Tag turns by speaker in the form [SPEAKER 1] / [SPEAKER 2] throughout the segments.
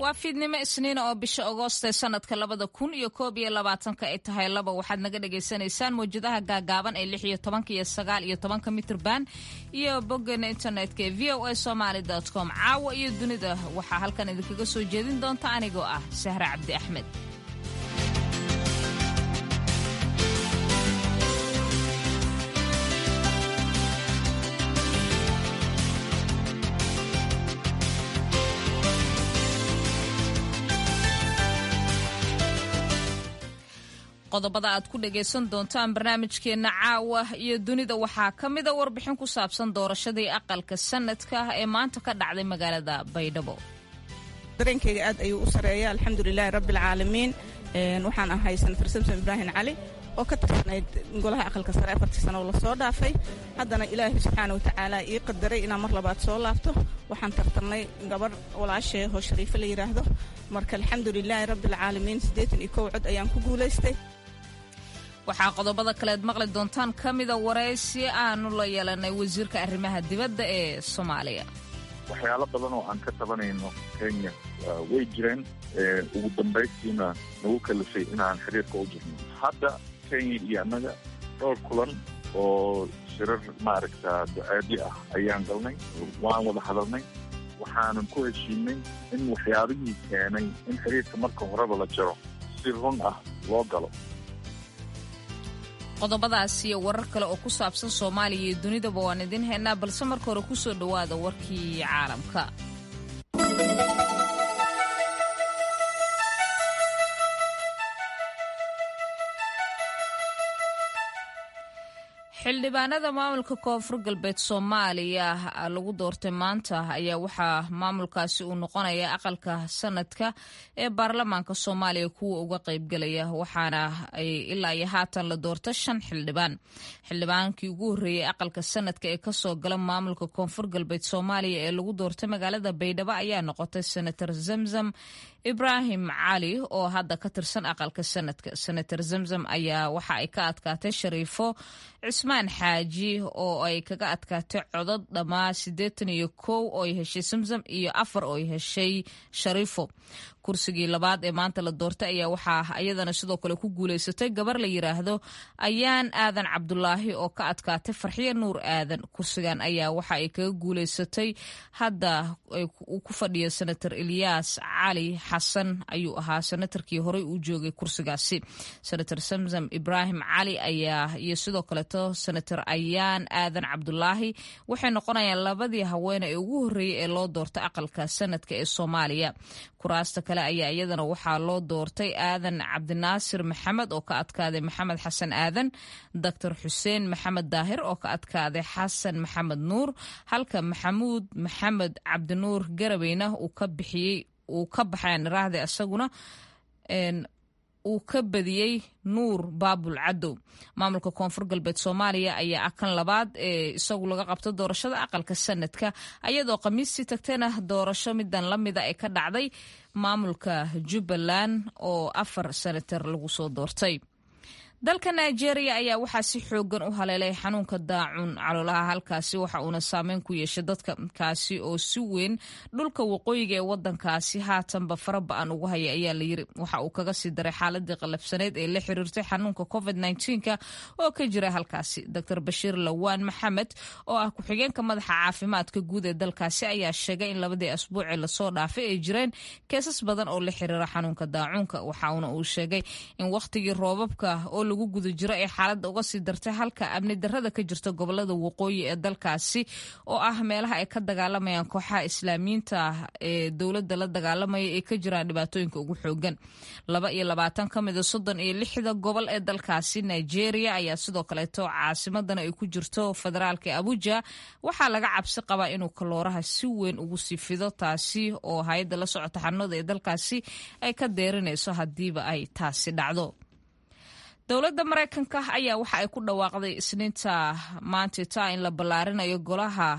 [SPEAKER 1] waa fiidnimo isniina oo bisha agoost ee sanadka 2021 ay tahay waxaad naga dhagaysanaysaan mawjadaha gaagaaban ee 16 iyo 19 mitirban iyo boggeena internetka ee voasomali.com. caawa iyo dunida waxaa halkan idinkaga soo jeedin doonta anigoo ah Sahra Cabdi Axmed. qodobada aad ku dhagaysan doontaan barnaamijkeena caawa iyo dunida waxaa ka mid a warbixin ku saabsan doorashadii aqalka sanadka ee maanta ka dhacday magaalada Baydhabo.
[SPEAKER 2] dareenkayga aad ayuu u sareeyaa alxamdulilaahi rabbil caalamiin. waxaan ahay Senator Samson Ibrahim Cali oo ka tirsanayd golaha aqalka sare 4 sano la soo dhaafay. haddana Ilaahay subxaanahu wa ta'aala ii qadaray inaan mar labaad soo laabto. waxaan tartamay gabar walaashay oo Shariifo la yiraahdo. marka alxamdulilaahi rabbil caalamiin 81 cod ayaan ku guuleystay.
[SPEAKER 1] waxaa qodobada kale aad maqli doontaan ka mida waraysi aanu la yeelanay wasiirka arrimaha dibadda ee Soomaaliya.
[SPEAKER 3] waxyaalo badan oo aan ka tabanayno Kenya way jireen, ugu dambaystiina nagu kalifay inaan xiriirka u jirno. hadda Kenya iyo annaga dhowr kulan oo shirar ducaadi ah ayaan galnay, waan wada hadalnay, waxaanan ku heshiinay in waxyaabihii keenay in xiriirka marka horeba la jaro si run ah loo galo.
[SPEAKER 1] qodobadaas iyo warar kale oo ku saabsan Soomaaliya iyo dunidaba waan idin haynaa, balse marka hore ku soo dhawaada warkii caalamka. xildhibaanada maamulka koonfur galbeed Soomaaliya lagu doortay maanta ayaa waxaa maamulkaasi uu noqonaya aqalka sanadka ee baarlamaanka Soomaaliya kuwa uga qaybgalaya, waxaana ay ilaa iyo haatan la doortay 5 xildhibaan. xildhibaankii ugu horeeyay aqalka sanadka ee kasoo gala maamulka koonfur galbeed Soomaaliya ee lagu doortay magaalada Baydhabo ayaa noqotay Senator Zamzam Ibrahim Cali oo hadda ka tirsan aqalka sanadka. Senator Zamzam ayaa waxa ay ka adkaatay Shariifo Cismaan Xaaji oo ay kaga adkaatay codad dhammaa 81 oo ay heshay Zamzam iyo 4 oo ay heshay Shariifo. kursigii labaad ee maanta la doortay ayaa waxaa iyadana sidoo kale ku guuleysatay gabar la yiraahdo Ayaan Aadan Cabdulaahi oo ka adkaatay Farxiyo Nuur Aadan. kursigan ayaa waxa ay kaga guuleysatay hadda uu ku fadhiyo Senator Ilyas Cali Xasan ayuu ahaa senatarkii horey u joogay kursigaasi. Senator Zamzam Ibrahim Cali ayaa iyo sidoo kale Senator Ayaan Aadan Cabdulaahi waxay noqonayaan labadii haween ee ugu horeeyay ee loo doortay aqalka sanadka ee Soomaaliya. kuraasta kale ayaa iyadana waxaa loo doortay Aadan Cabdinaasir Maxamed oo ka adkaaday Maxamed Xasan Aadan, Dr. Xuseen Maxamed Daahir oo ka adkaaday Xasan Maxamed Nuur, halka Maxamuud Maxamed Cabdinuur Garabeyna uu ka baxeen raahday asaguna uu ka badiyey Nuur Baabul Cadow. maamulka koonfur galbeed Soomaaliya ayaa akan labaad ee isagu laga qabto doorashada aqalka sanadka, ayadoo khamiistii tagtayna doorasho midan la mida ay ka dhacday maamulka Jubbaland oo 4 senator lagu soo doortay. dalka Nigeria ayaa waxaa si xoogan u haleelay xanuunka daacun caloolaha, halkaasi waxa uuna saameyn ku yeeshay dadka kaasi oo si weyn dhulka waqooyiga ee wadankaasi haatanba faraba'an ugu haya ayaa la yiri. waxa uu kaga sii daray xaaladii qalabsaneed ee la xiriirtay xanuunka COVID-19 oo ka jira halkaasi. Dr. Bashiir Lawaan Maxamed oo ah ku-xigeenka madaxa caafimaadka guud ee dalkaasi ayaa sheegay in labadii asbuuc ee lasoo dhaafay ay jireen keesas badan oo la xiriira xanuunka daacunka. waxa uu sheegay in waqtigii roobabka oo lagu guda jiro ee xaaladda uga sii dartay halka amni darrada ka jirta gobolada waqooyi ee dalkaasi oo ah meelaha ay ka dagaalamayaan kooxaha islaamiyiinta ee dowladda la dagaalamaya ee ka jiraan dhibaatooyinka ugu xoogan. 22 ka mid ah 36 gobol ee dalkaasi Nigeria ayaa sidoo kaleeto caasimadana ay ku jirto federaalka Abuja waxaa laga cabsi qabaa inuu kalooraha si weyn ugu sii fido, taasi oo hay'adda la socota xanuunada ee dalkaasi ay ka deerinayso hadiiba ay taasi dhacdo. dowladda Mareykanka ayaa waxa ay ku dhawaaqday isniinta maanta in la ballaarinayo golaha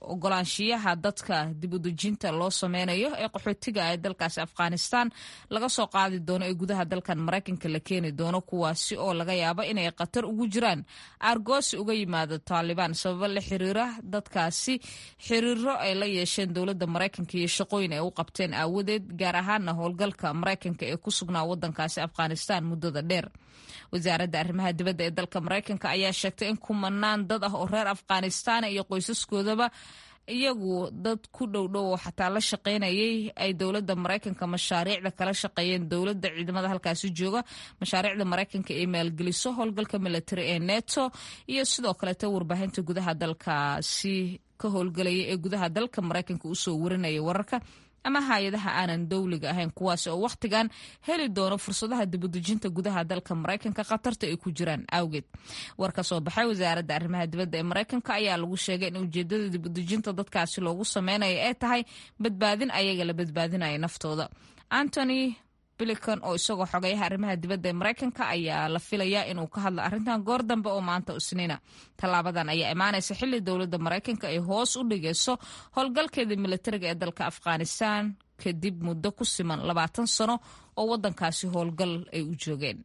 [SPEAKER 1] ogolaanshiyaha dadka dibudejinta loo sameynayo ee qaxootiga ee dalkaasi afghanistan laga soo qaadi doono ee gudaha dalkan maraykanka la keeni doono kuwaasi oo laga yaabo inay khatar ugu jiraan aargoosi uga yimaado taalibaan sababo la xiriira dadkaasi xiriiro ay la yeesheen dowladda maraykanka iyo shaqooyin ay u qabteen aawadeed gaar ahaana howlgalka maraykanka ee ku sugnaa wadankaasi afghanistan muddada dheer. wasaaradda arrimaha dibadda ee dalka maraykanka ayaa sheegtay in kumanaan dad ah oo reer afghanistan iyo qoysaskoodaba iyagu dad ku dhowdhow oo xataa la shaqaynayay ay dowladda maraykanka mashaariicda kala shaqeeyeen dowladda ciidamada halkaasi jooga mashaariicda maraykanka ee maalgeliso howlgalka military ee neto iyo sidoo kaleeta warbaahinta gudaha dalkaasi ka howlgalaya ee gudaha dalka maraykanka usoo warinaya wararka ama hay-adaha aanan dowliga ahayn kuwaasi oo wakhtigan heli doono fursadaha dibudejinta gudaha dalka maraykanka khatarta ay ku jiraan awgeed. war ka soo baxay wasaaradda arrimaha dibadda ee maraykanka ayaa lagu sheegay in ujeedada dibudejinta dadkaasi loogu sameynayo ay tahay badbaadin ayaga la badbaadinaya naftooda. Anthony Blinken oo isagoo xogayaha arrimaha dibadda ee maraykanka ayaa la filayaa inuu ka hadlo arrintan goor dambe oo maanta Isniina. Tallaabadan ayaa imaanaysa xilli dowladda maraykanka ay hoos u dhigayso howlgalkeeda militariga ee dalka Afghanistan kadib muddo ku siman 20 sano oo wadankaasi howlgal ay u joogeen.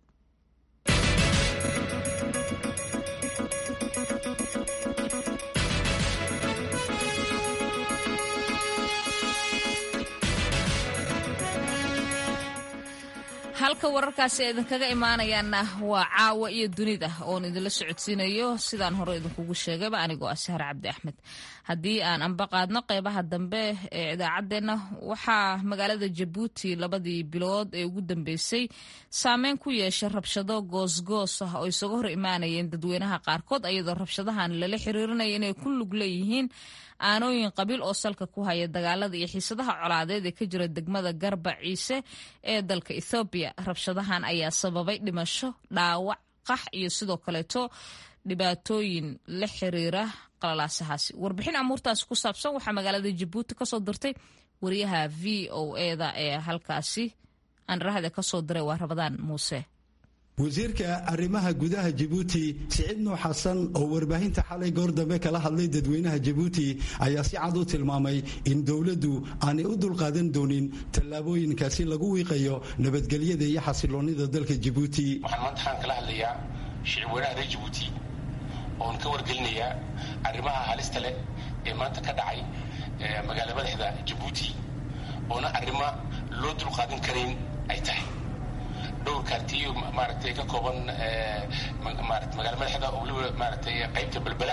[SPEAKER 1] halka wararkaasi idinkaga imaanayaana waa caawa iyo dunida oon idinla socodsiinayo sidaan hore idinkugu sheegayba anigoo Sahar Cabdi Axmed. haddii aan anbaqaadno qeybaha dambe ee idaacadeena waxaa magaalada Jabuuti 2 bilood ee ugu dambeysay saameyn ku yeeshay rabshado goosgoos ah oo isaga hor imaanayeen dadweynaha qaarkood iyadoo rabshadahan lala xiriirinaya inay ku lug leeyihiin aanooyin qabiil oo salka ku haya dagaalada iyo xiisadaha colaadeed ee ka jira degmada Garba Ciise ee dalka Ethiopia. rabshadahan ayaa sababay dhimasho, dhaawac, qax iyo sidoo kaleeto dhibaatooyin la xiriira qalalaasahaasi. warbixin amuurtaasi ku saabsan waxaa magaalada Jabuuti ka soo dirtay wariyaha VOA-da ee halkaasi aan rahada ka soo diray waa Rabadaan Muuse.
[SPEAKER 4] wasiirka arrimaha gudaha Jabuuti Siciid Nuux Xasan oo warbaahinta xalay goor dambe kala hadlay dadweynaha Jabuuti ayaa si cad u tilmaamay in dawladdu aanay u dulqaadan doonin tallaabooyinkaasi lagu wiiqayo nabadgelyada iyo xasiloonida dalka Jabuuti.
[SPEAKER 5] waxaan maanta kala hadlayaa shicibweynaha reer Jabuuti oo ka wargelinayaa arrimaha halista leh ee maanta ka dhacay magaalada madaxda Jabuuti oo arrimo loo dulqaadan karin ay tahay. dhowr kaartiyo maaragtay ka kooban magaalada madaxda oo maaragtay qaybta balbala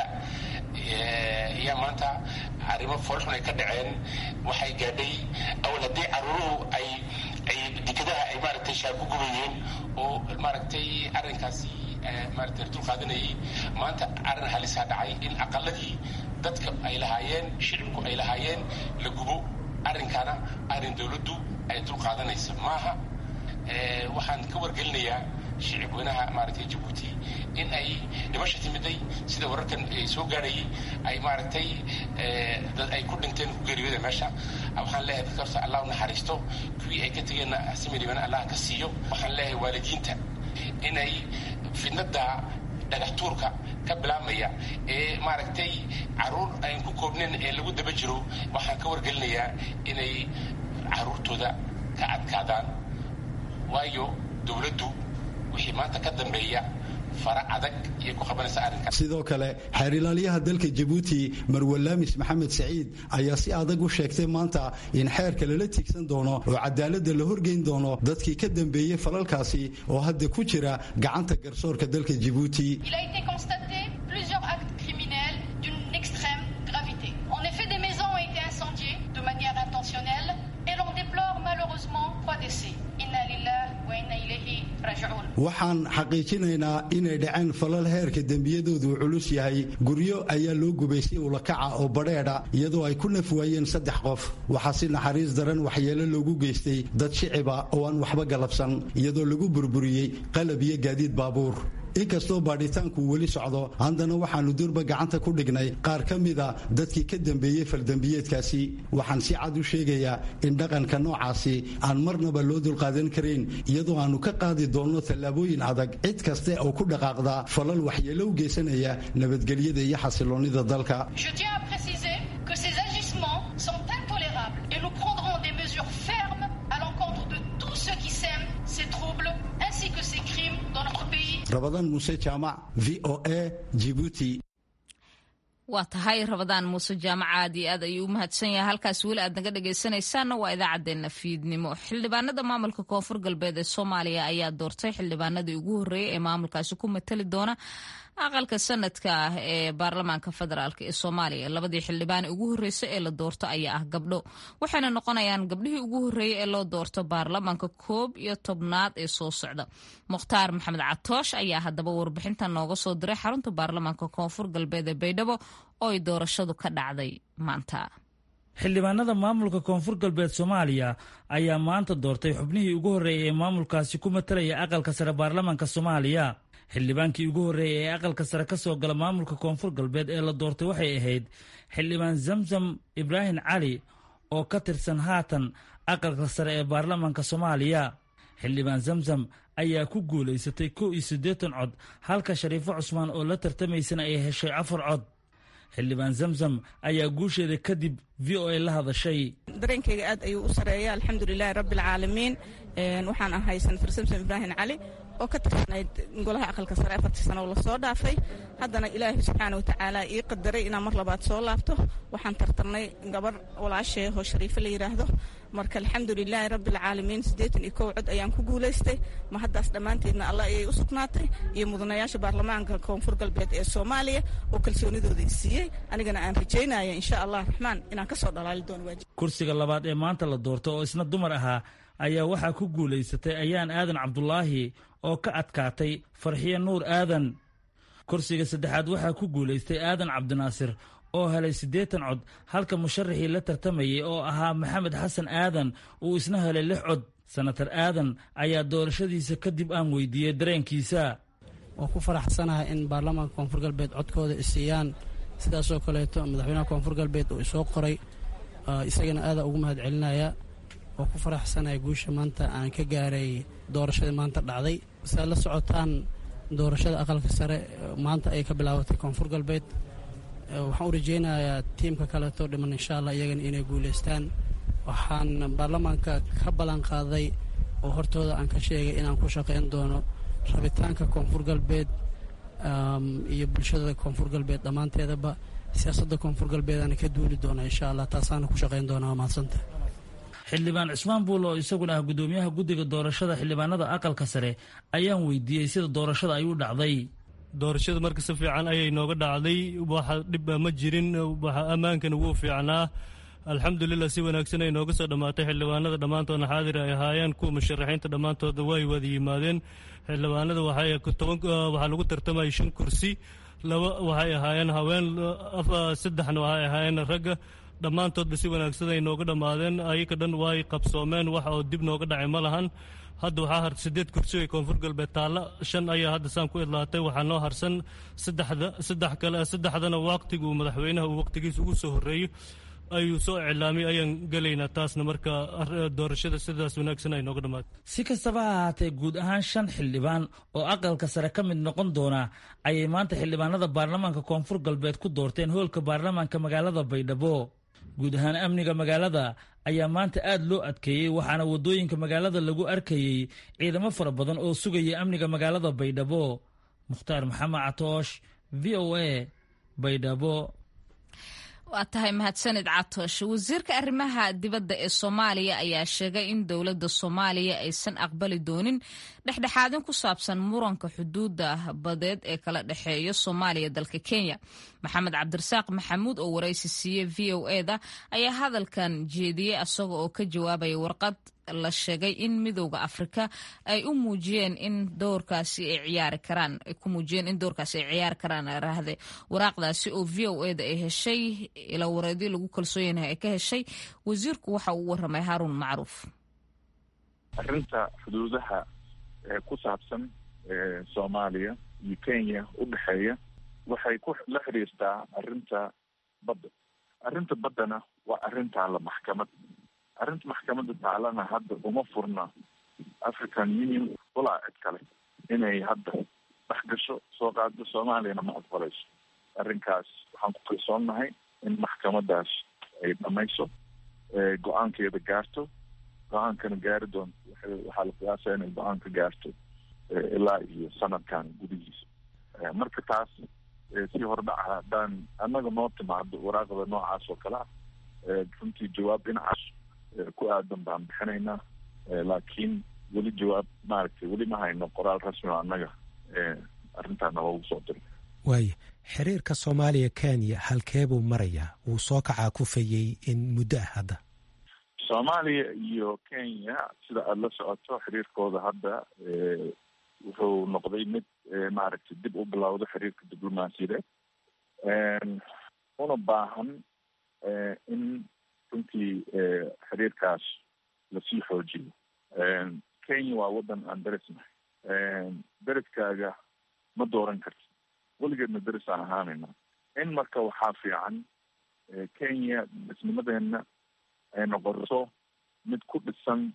[SPEAKER 5] iyo maanta arrimo foolxun ay ka dhaceen waxay gaadhay awal haddii caruuruhu ay dekadaha ay maaragtay shaar ku gubayeen oo maaragtay arrinkaasi maaragtay dul qaadanayay maanta arrin halisa dhacay in aqaladii dadka ay lahaayeen shicibku ay lahaayeen la gubo arrinkana arrin dawladdu ay dul qaadanaysa maaha. waxaan ka wargelinayaa shicibweynaha maaragtay Jabuuti in ay dhimasho timiday sida wararkan ay soo gaarayay ay maaragtay dad ay ku dhinteen ku geeriyooday meesha. waxaan leeyahay dadka Allah u naxariisto kuwii ay ka tageenna asmiiribana Allah ka siiyo. waxaan leeyahay waalidiinta inay fidnada dhagax tuurka ka bilaabmaya ee maaragtay caruur ay ku koobneen ee lagu daba jiro waxaan ka wargelinayaa inay caruurtooda ka adkaadaan waayo dawladdu wixii maanta ka dambeeya fara adag iyo ku qabanaysa arrinkan.
[SPEAKER 4] sidoo kale xeer ilaaliyaha dalka Jabuuti Marwe Laamis Maxamed Saciid ayaa si adag u sheegtay maanta in xeerka lala tigsan doono oo cadaaladda la horgeyn doono dadkii ka dambeeyay falalkaasi oo hadda ku jira gacanta garsoorka dalka Jabuuti.
[SPEAKER 6] Il a été constaté plusieurs actes criminels d'une extrême gravité. En effet, des maisons ont été incendiées de manière intentionnelle et l'on déplore malheureusement 3 décès. Inna lillahi wa inna ilayhi raji'un.
[SPEAKER 4] waxaan xaqiijinaynaa inay dhaceen falal heerka dembiyadoodu culus yahay. guryo ayaa loo gubay si ula kaca oo badheedha iyadoo ay ku naf waayeen 3 qof. waxaa si naxariis daran waxyeelo loogu geystay dad shiciba oo aan waxba galabsan iyadoo lagu burburiyey qalab iyo gaadiid baabuur. inkastoo baadhitaanku weli socdo haddana waxaanu durba gacanta ku dhignay qaar ka mida dadkii ka dambeeyey faldambiyeedkaasi. waxaan si cad u sheegayaa in dhaqanka noocaasi aan marnaba loo dulqaadan karin iyadoo aanu ka qaadi doonno tallaabooyin adag cid kaste oo ku dhaqaaqda falal waxyeelo u geysanaya nabadgelyada iyo xasiloonida dalka.
[SPEAKER 6] Je tiens à préciser que
[SPEAKER 4] rabadaan muuse jaamac VOA Djibouti.
[SPEAKER 1] waa tahay rabadaan muuse jaamac aad iyo aad ayuu u mahadsan yahay. halkaas weli aad naga dhegaysanaysaanna waa idaacaddeenna fiidnimo. xildhibaanada maamulka koonfur galbeed ee soomaaliya ayaa doortay xildhibaanadii ugu horreeyey ee maamulkaasi ku matali doona aqalka sanadka ah ee baarlamaanka federaalk ee soomaaliya. labadii xildhibaan ugu horreysay ee la doorto ayaa ah gabdho, waxayna noqonayaan gabdhihii ugu horreeyey ee loo doorto baarlamaanka 11 ee soo socda. mukhtaar maxamed catoosh ayaa haddaba warbixintan nooga soo diray xarunta baarlamaanka koonfur galbeed ee baydhabo oo ay doorashadu ka dhacday maanta.
[SPEAKER 7] xildhibaanada maamulka koonfur galbeed soomaaliya ayaa maanta doortay xubnihii ugu horreeyay ee maamulkaasi ku matalaya aqalka sare baarlamaanka soomaaliya. xildhibaankii ugu horreeyay ee aqalka sare ka soo gala maamulka koonfur galbeed ee la doortay waxay ahayd xildhibaan zamzam ibraahim cali oo ka tirsan haatan aqalka sare ee baarlamaanka soomaaliya. xildhibaan zamzam ayaa ku guulaysatay 81 cod halka shariifo cusmaan oo la tartamaysana ay heshay 4 cod. xildhibaan zamzam ayaa guusheeda kadib VOA la hadashay.
[SPEAKER 2] dareenkayga aad ayuu u sareeyaa alxamdulilaahi rabbilcaalamiin. waxaan ahay senator samsom ibraahim cali oo ka tirsanayd golaha aqalka sare 4 sano oo lasoo dhaafay. haddana ilaahay subxaana watacaala ii qadaray inaan mar labaad soo laabto. waxaan tartarnay gabarh walaashee oo shariifo la yidhaahdo. marka alxamdulilaahi rabbilcaalamiin 81 cod ayaan ku guulaystay. ma haddaas dhammaanteedna alla ayay u sugnaatay iyo mudanayaasha baarlamaanka koonfur galbeed ee soomaaliya oo kalsoonidooda i siiyey. anigana aan rajaynaya insha allah raxmaan inaan kasoo dhalaali doono waajib.
[SPEAKER 7] kursiga labaad ee maanta la doorto oo isna dumar ahaa ayaa waxaa ku guulaysatay ayaan aadan cabdulaahi oo ka adkaatay farxiye nuur aadan. kursiga saddexaad waxaa ku guulaystay aadan cabdinaasir oo helay 80 cod halka musharaxii la tartamayay oo ahaa maxamed xasan aadan uu isna helay 6 cod. senatar aadan ayaa doorashadiisa kadib aan weydiiyey dareenkiisa.
[SPEAKER 8] oo ku faraxsanahay in baarlamaanka koonfur galbeed codkooda isiiyaan, sidaasoo kaleeto madaxweynaha koonfur galbeed uu isoo qoray, isagana aada ugu mahad celinaya. oo ku faraxsanahay guusha maanta aan ka gaaray doorashadii maanta dhacday. sidaad la socotaan doorashada aqalka sare maanta ay ka bilaabatay koonfur galbeed. waxaan u rajaynayaa tiimka kaleeto dhiman insha allah iyagana inay guulaystaan. waxaan baarlamaanka ka ballan qaaday oo hortooda aan ka sheegay inaan ku shaqayn doono rabitaanka koonfur galbeed iyo bulshada koonfur galbeed dhammaanteedaba. siyaasadda koonfur galbeedana ka duuli doona insha allah, taasaana ku shaqayn doona. waa mahadsanta.
[SPEAKER 7] xildhibaan cusmaan buulo oo isaguna ah guddoomiyaha guddiga doorashada xildhibaanada aqalka sare ayaan weydiiyey sida doorashada ay u dhacday.
[SPEAKER 9] doorashada marka si fiican ayay nooga dhacday, waxa dhib ma jirin, waxa ammaankana wuu fiicnaa. alxamdulilah si wanaagsan ay nooga soo dhammaatay. xildhibaanada dhammaantoodna xaadir ay ahaayeen, kuwa musharaxiinta dhammaantooda way wada yimaadeen. xildhibaanada waxaa lagu tartamayay 5 kursi, 2 waxay ahaayeen haween, 3na waxay ahaayeen ragga. dhammaantoodba si wanaagsan ay nooga dhammaadeen. ayaga dhan way qabsoomeen, wax oo dib nooga dhacay ma lahan. hadda waxaa hartay 8 kursi oo koonfur galbeed taalla, 5 ayaa hadda saan ku idlaatay. waxaa noo harsan 3dana waqtiguu madaxweynaha uu waqtigiisa ugu soo horreeyey ayuu soo iclaamiyay ayaan gelaynaa. taasna marka doorashada sidaas wanaagsan ay nooga dhammaatay.
[SPEAKER 7] si kastaba ha ahaatee guud ahaan 5 xildhibaan oo aqalka sare ka mid noqon doona ayay maanta xildhibaanada baarlamaanka koonfur galbeed ku doorteen hoolka baarlamaanka magaalada baydhabo. guud ahaan amniga magaalada ayaa maanta aad loo adkeeyey, waxaana waddooyinka magaalada lagu arkayey ciidamo fara badan oo sugaya amniga magaalada baydhabo. mukhtaar maxamed catoosh, VOA baydhabo.
[SPEAKER 1] waa tahay mahadsanid catoosh. wasiirka arrimaha dibadda ee soomaaliya ayaa sheegay in dowladda soomaaliya aysan aqbali doonin dhexdhexaadin ku saabsan muranka xuduudda badeed ee kala dhexeeya soomaaliya dalka kenya. maxamed cabdirasaaq maxamuud oo waraysi siiyey VOA-da ayaa hadalkan jeediyey isaga oo ka jawaabaya warqad la sheegay in midowda afrika ay u muujiyeen in doorkaasi ay ciyaari karaan raahde. waraaqdaasi oo VOA-da ay heshay ila wareedyo lagu kalsoon yahay ay ka heshay, wasiirku waxa uu waramay Haruun Macruuf.
[SPEAKER 3] arrinta xuduudaha ku saabsan Soomaaliya iyo Kenya u dhaxeeya waxay la xiriirtaa arrinta badda. arrinta baddana waa arrinta la maxkamad. arrinta maxkamadda taalana hadda uma furna African Union walaa cid kale inay hadda dhex gasho soo qaado. Soomaaliyana ma aqbalayso arrinkaas. waxaan ku kalsoonnahay in maxkamadaas ay dhamayso, go-aankeeda gaarto, go-aankana gaari doonto. waxaa la qiyaasaya inay go-aanka gaarto ilaa iyo sanadkan gudihiisa. marka taas si hordhaca haddaan annaga noo timaado waraaqda noocaas oo kale ah runtii jawaab dhinacaas ku aadan baan bixinaynaa, laakiin weli jawaab maaragtay weli ma hayno qoraal rasmi oo annaga arrintaana loogu soo diray.
[SPEAKER 10] waaya xiriirka soomaaliya kenya halkee buu marayaa? wuu soo kacaa kufayey in muddo ah hadda.
[SPEAKER 3] soomaaliya iyo kenya sida aada la socoto xiriirkooda hadda wuxuu noqday mid maaragtay dib u bilowda xiriirka diblomaasiyadeed una baahan in runtii xiriirkaas lasii xoojiyo. kenya waa waddan aan derisnahay, deriskaaga ma dooran karti, weligeedna deris aan ahaanayna. in marka waxaa fiican kenya derisnimadeenna ay noqoto mid ku dhisan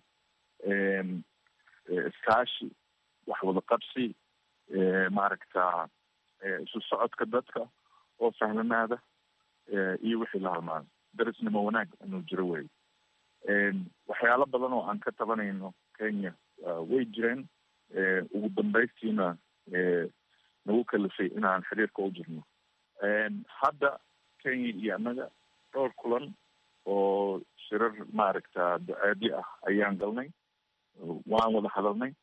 [SPEAKER 3] iskaashi, wax wada qabsi, maaragta isu socodka dadka oo sahlanaada iyo wixii la halmaado. derisnimo wanaag inuu jiro wey. waxyaalo badan oo aan ka tabanayno kenya way jireen, ugu dambaystiina nagu kalifay inaan xiriirka u jirno. hadda kenya iyo annaga dhowr kulan oo shirar maaragta ducaadi ah ayaan galnay, waan wada hadalnay,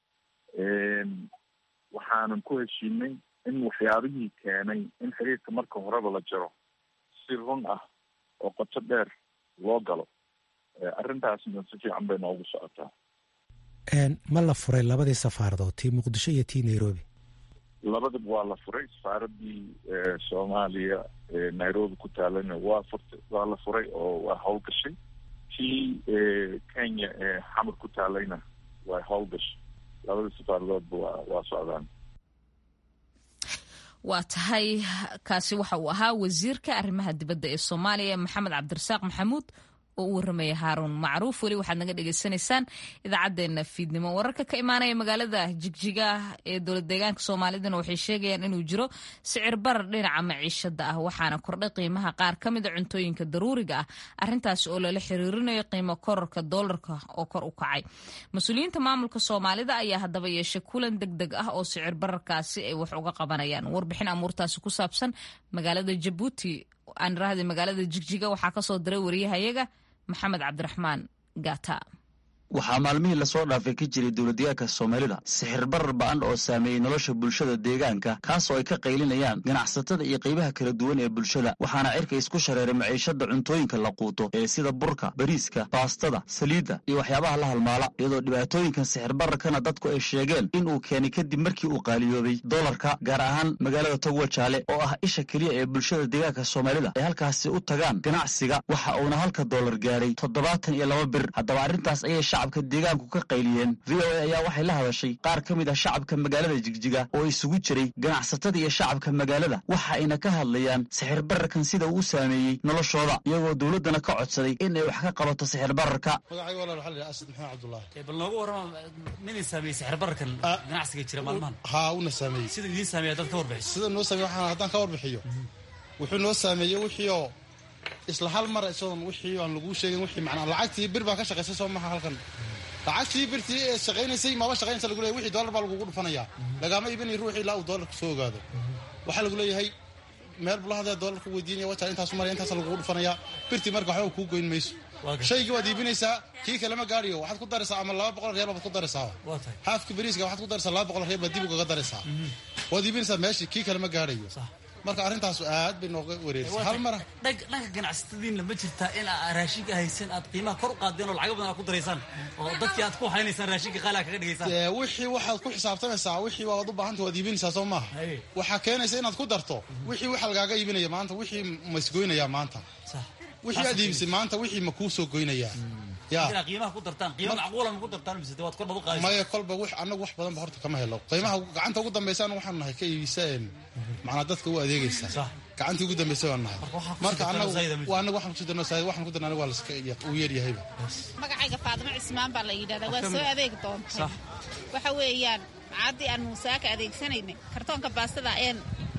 [SPEAKER 3] waxaanan ku heshiinay in waxyaabihii keenay in xiriirka marka horeba la jaro si run ah oo qoto dheer loo galo. arrintaasna si fiican bay noogu socotaa.
[SPEAKER 10] ma la furay labadii safaaradood, tii muqdisho iyo tii nairobi?
[SPEAKER 3] labadaba waa la furay. safaaradii soomaaliya nairobi ku taalana waa la furay oo waa howlgashay. tii kenya xamar ku taalayna waa howlgashay. labada safaaradoodba waa socdaan.
[SPEAKER 1] waa tahay kaasi waxa uu ahaa wasiirka arrimaha dibadda ee soomaaliya maxamed cabdirasaaq maxamuud oo u warramaya haaruun macruuf. weli waxaad naga dhagaysanaysaan idaacaddeenna fiidnimo. wararka ka imaanaya magaalada jigjiga ee dowlad deegaanka soomaalidana waxay sheegayaan inuu jiro sicir barar dhinaca maciishada ah, waxaana kordhay qiimaha qaar ka mida cuntooyinka daruuriga ah, arrintaas oo lala xiriirinayo qiimo kororka doolarka oo kor u kacay. mas-uuliyiinta maamulka soomaalida ayaa haddaba yeeshay kulan degdeg ah oo sicir bararkaasi ay wax uga qabanayaan. warbixin amuurtaasi ku saabsan magaalada jabuuti aan raahday magaalada jigjiga waxaa kasoo diray wariyahayaga maxamed cabdiraxmaan gaata.
[SPEAKER 11] waxaa maalmihii lasoo dhaafay ka jiray dowladdeegaanka soomaalida sixir barar ba'an oo saameeyey nolosha bulshada deegaanka, kaasoo ay ka qaylinayaan ganacsatada iyo qaybaha kala duwan ee bulshada. waxaana cirka isku shareeray maciishada cuntooyinka la quuto ee sida burka, bariiska, baastada, saliidda iyo waxyaabaha la halmaala, iyadoo dhibaatooyinkan sixir bararkana dadku ay sheegeen inuu keenay kadib markii uu qaaliyoobay doolarka, gaar ahaan magaalada Togwa Jaale oo ah isha keliya ee bulshada deegaanka soomaalida ay halkaasi u tagaan ganacsiga. waxa uuna halka doolar gaaray 72 bir. haddaba arrintaas ayay shacabka deegaanku ka qayliyeen. VOA ayaa waxay la hadashay qaar ka mid ah shacabka magaalada jigjiga oo isugu jiray ganacsatada iyo shacabka magaalada. waxa ayna ka hadlayaan sixir bararkan sida uu saameeyey noloshooda, iyagoo dowladdana ka codsaday in ay wax ka qabato sixir bararka.
[SPEAKER 12] magacayga walaal waxaa la yidhaha asad maxamed cabdullaahi.
[SPEAKER 13] bal noogu warrama ninay saameeyey sixir bararkan ganacsiga jira maalmahan?
[SPEAKER 12] haa una saameeyey.
[SPEAKER 13] sida idiin saameeya dad ka warbixiso?
[SPEAKER 12] sida noo saameeye waxaan haddaan ka warbixiyo wuxuu noo saameeyey wixii oo isla hal mar isagoon wixii aan laguu sheegin wixii macnaa lacagtii bir baa ka shaqaysay soo maha halkan. lacagtii birtii ee shaqaynaysay maba shaqaynaysa lagu leeyahay wixii doolar baa lagugu dhufanayaa. lagama iibinay ruuxii ilaa uu doolarka soo ogaado. waxaa lagu leeyahay meel bula hadee doolarka weydiinaya wajaa intaasu maraya intaasa lagugu dhufanayaa. birtii marka waxba kuu goyn mayso. shaygii waad iibinaysaa, kii kalema gaadhiyo waxaad ku daraysaa ama 200 real baad ku daraysaa. haafka bariiska waxaad ku daraysaa 200 real baad dib ugaga daraysaa. waad iibinaysaa meeshii kii kalema gaadhayo. marka arrintaas aad bay nooga wareerisay hal mar.
[SPEAKER 13] dhanka ganacsatadiinna ma jirtaa in aad raashinka haysan aad qiimaha kor u qaadeen oo lacago badan aad ku daraysaan oo dadkii aad ku haynaysaan raashinka qaali kaga dhigaysaan?
[SPEAKER 12] wixii waxaad ku xisaabtamaysaa, wixii waad u baahantay waad iibinaysaa soo maaha. waxaa keenaysa inaad ku darto wixii waxa lagaaga iibinaya maanta, wixii ma isgoynayaa maanta. wixii aad iibisay maanta wixii ma kuu soo goynayaa.
[SPEAKER 13] yaa qiimaha ku dartaan, qiimo macquul ah ma ku dartaan mise waad kor u qaadaysaa?
[SPEAKER 12] maya kolba wax anagu wax badan ba horta kama helo. qiimaha gacanta ugu dambeysana waxaan nahay ka iibiseen macna dadka u adeegaysa. gacantii ugu dambeysay waan nahay. marka anagu waxaan ku darnaa saayid, waxaan ku darnaa waa la iska u yeeryahay.
[SPEAKER 14] magacayga Faadimo Cismaan baa la yiraahdaa. waa soo adeeg doontaa. waxa weeyaan caadi aan muusaaka adeegsanaynay kartoonka baastada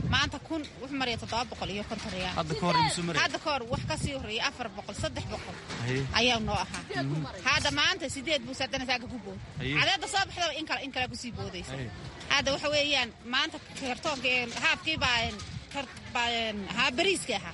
[SPEAKER 14] maanta 1000 wuxuu maraya 750 riyaal
[SPEAKER 13] hadda ka hor isu maray
[SPEAKER 14] hadda ka hor wax ka sii horeeyay 400 300 ayaa noo ahaa hadda maanta 8 buu sadana saaga ku bood cadeeda soo baxda in kala ku sii boodaysa hadda waxa weeyaan maanta kartoonka haafkii baan bariiska ahaa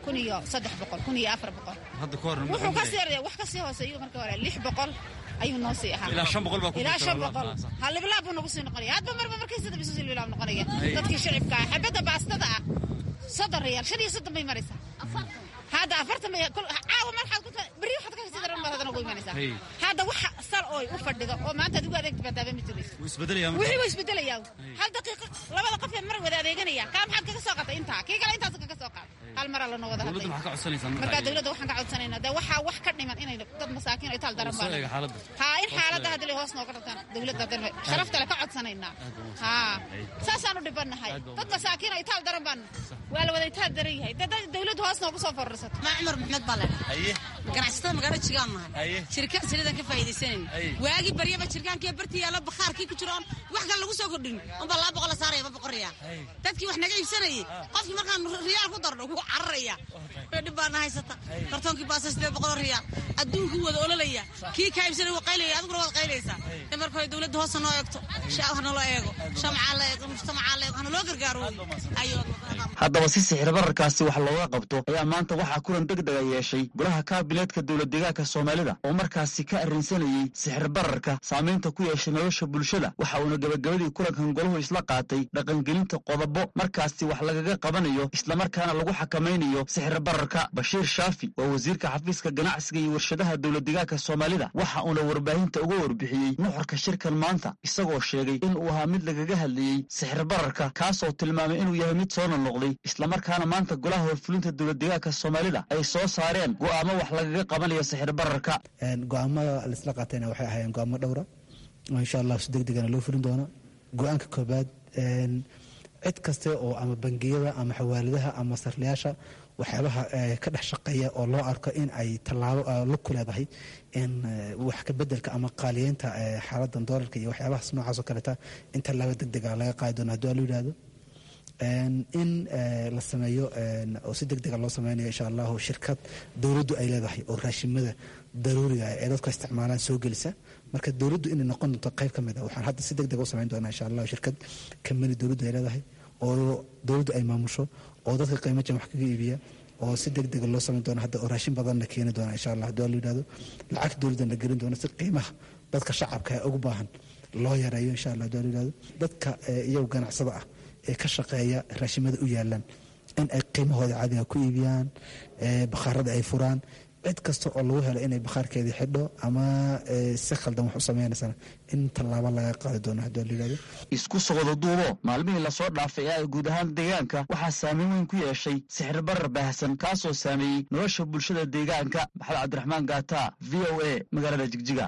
[SPEAKER 14] 1300 1400
[SPEAKER 13] hadda ka hor
[SPEAKER 14] wuxuu ka sii wax ka sii hooseeyo marka hore 600 ayuu noo sii ahaa
[SPEAKER 13] ilaa 500 baa ku
[SPEAKER 14] ilaa 500 hal bilaab uu nagu sii noqonaya hadba markay sida bisu sii bilaab noqonaya dadkii shacabka xabada baastada ah 100 riyaal 5 bay maraysaa هذا أفرت ما كل عاو ما حد كنت بريء حد كان يصير ما هذا نقول مني هذا وح صار أوي وفرد ذا وما أنت تقول هذاك تبى متريس
[SPEAKER 13] ويسبدل يا
[SPEAKER 14] ويسبدل يا هل دقيقة لما قف مرة وذا ذيقني كم حد كساقط أنت كي قال أنت كساقط هالمرة لنا وذا
[SPEAKER 13] دولة ما حكوا عسني سنة
[SPEAKER 14] مرة دولة وحنا قاعد سنين ده وح كرني من إني ضد مساكين يتال درب ها إن حالة هذا اللي هوسنا وقرتنا دولة ده شرفت لك قاعد سنين ها ساسانو دبنا هاي ضد مساكين يتال دربنا ولا وذا يتال دري هاي دولة هوسنا وقصوا فرصت
[SPEAKER 15] ما عمر محمد بالله ganacsatada magaalada jigaan maahan shirkad saliidan ka faa'iideysanay waagi bariyaba jirkaan ka bartii yaala bakhaarkii ku jiraan wax kale lagu soo kordhin umba 200 saaraya 200 riyaal dadkii wax naga iibsanayay qofkii markaan riyaal ku darno ku cararaya dhib baan haysata kartoonkii baasas 200 riyaal adduunku wada ololaya kii ka iibsanay waa qaylaya adigu waa qaylaysa markay dawladda hoos noo eegto shacabka noo eego shamca la eego mujtamaca la eego ana loo gargaaro ayo
[SPEAKER 11] haddaba si sixir bararkaasi wax looga qabto ayaa maanta waxaa kulan degdeg ah yeeshay golaha kaabineetka dowladdeegaanka Soomaalida oo markaasi ka arrinsanayay sixir bararka saameynta ku yeeshay nolosha bulshada waxa uu gabagabadii kulankan goluhu isla qaatay dhaqangelinta qodobo markaasi wax lagaga qabanayo isla markaana lagu xakameynayo sixir bararka Bashiir Shaafi waa wasiirka xafiiska ganacsiga iyo warshadaha dowladdeegaanka Soomaalida waxa uu warbaahinta uga warbixiyay nuxurka shirkan maanta isagoo sheegay in uu ahaa mid lagaga hadlayay sixir bararka kaasoo tilmaamay inuu yahay mid soo noqday isla markaana maanta golaha horfulinta dowladdeegaanka Soomaalida ay soo saareen go'aamo wax lagaga qabanayo sixir bararka
[SPEAKER 16] go'aamada la isla qaatayna waxay ahaayeen go'aamo dhowra oo insha Allah si degdeg ah loo fulin doono go'aanka koobaad cid kasta oo ama bangiyada ama xawaaladaha ama sarliyaasha waxyaabaha ka dhex shaqeeya oo loo arko in ay tallaabo la ku leedahay in wax ka bedelka ama qaaliyeynta xaaladdan doolarka iyo waxyaabahaas noocaas oo kaleeta in tallaabo degdeg ah laga qaadi doono haddii loo yiraahdo in la sameeyo oo si degdeg ah loo sameynayo insha Allah shirkad dawladdu ay leedahay oo raashimada daruuriga ah ee dadka isticmaalaan soo gelisa marka dawladdu inay noqon doonto qayb kamid ah waxaan hadda si degdeg ah u sameyn doonaa insha Allah shirkad kamid dawladdu ay leedahay oo dawladdu ay maamusho oo dadka qiimo jaban wax kaga iibiya oo si degdeg loo sameyn doono hadda oo raashin badan la keeni doona insha Allah haddii loo yiraahdo lacag dawladda la gelin doono si qiimaha dadka shacabka ugu baahan loo yareeyo insha Allah haddii loo yiraahdo dadka iyagu ganacsada ah ee ka shaqeeya raashimada u yaalan in ay qiimahooda caadiga ku iibiyaan bakhaarada ay furaan cid kasta oo lagu helo inay bakhaarkeedii xidho ama si khaldan wax u sameynaysan in tallaabo laga qaadi doono haddii la yiraahdo
[SPEAKER 11] isku socdo duubo maalmihii la soo dhaafay ee guud ahaan deegaanka waxaa saameyn weyn ku yeeshay sixir barar baahsan kaasoo saameeyey nolosha bulshada deegaanka Maxamed Cabdiraxmaan Gaata VOA magaalada Jigjiga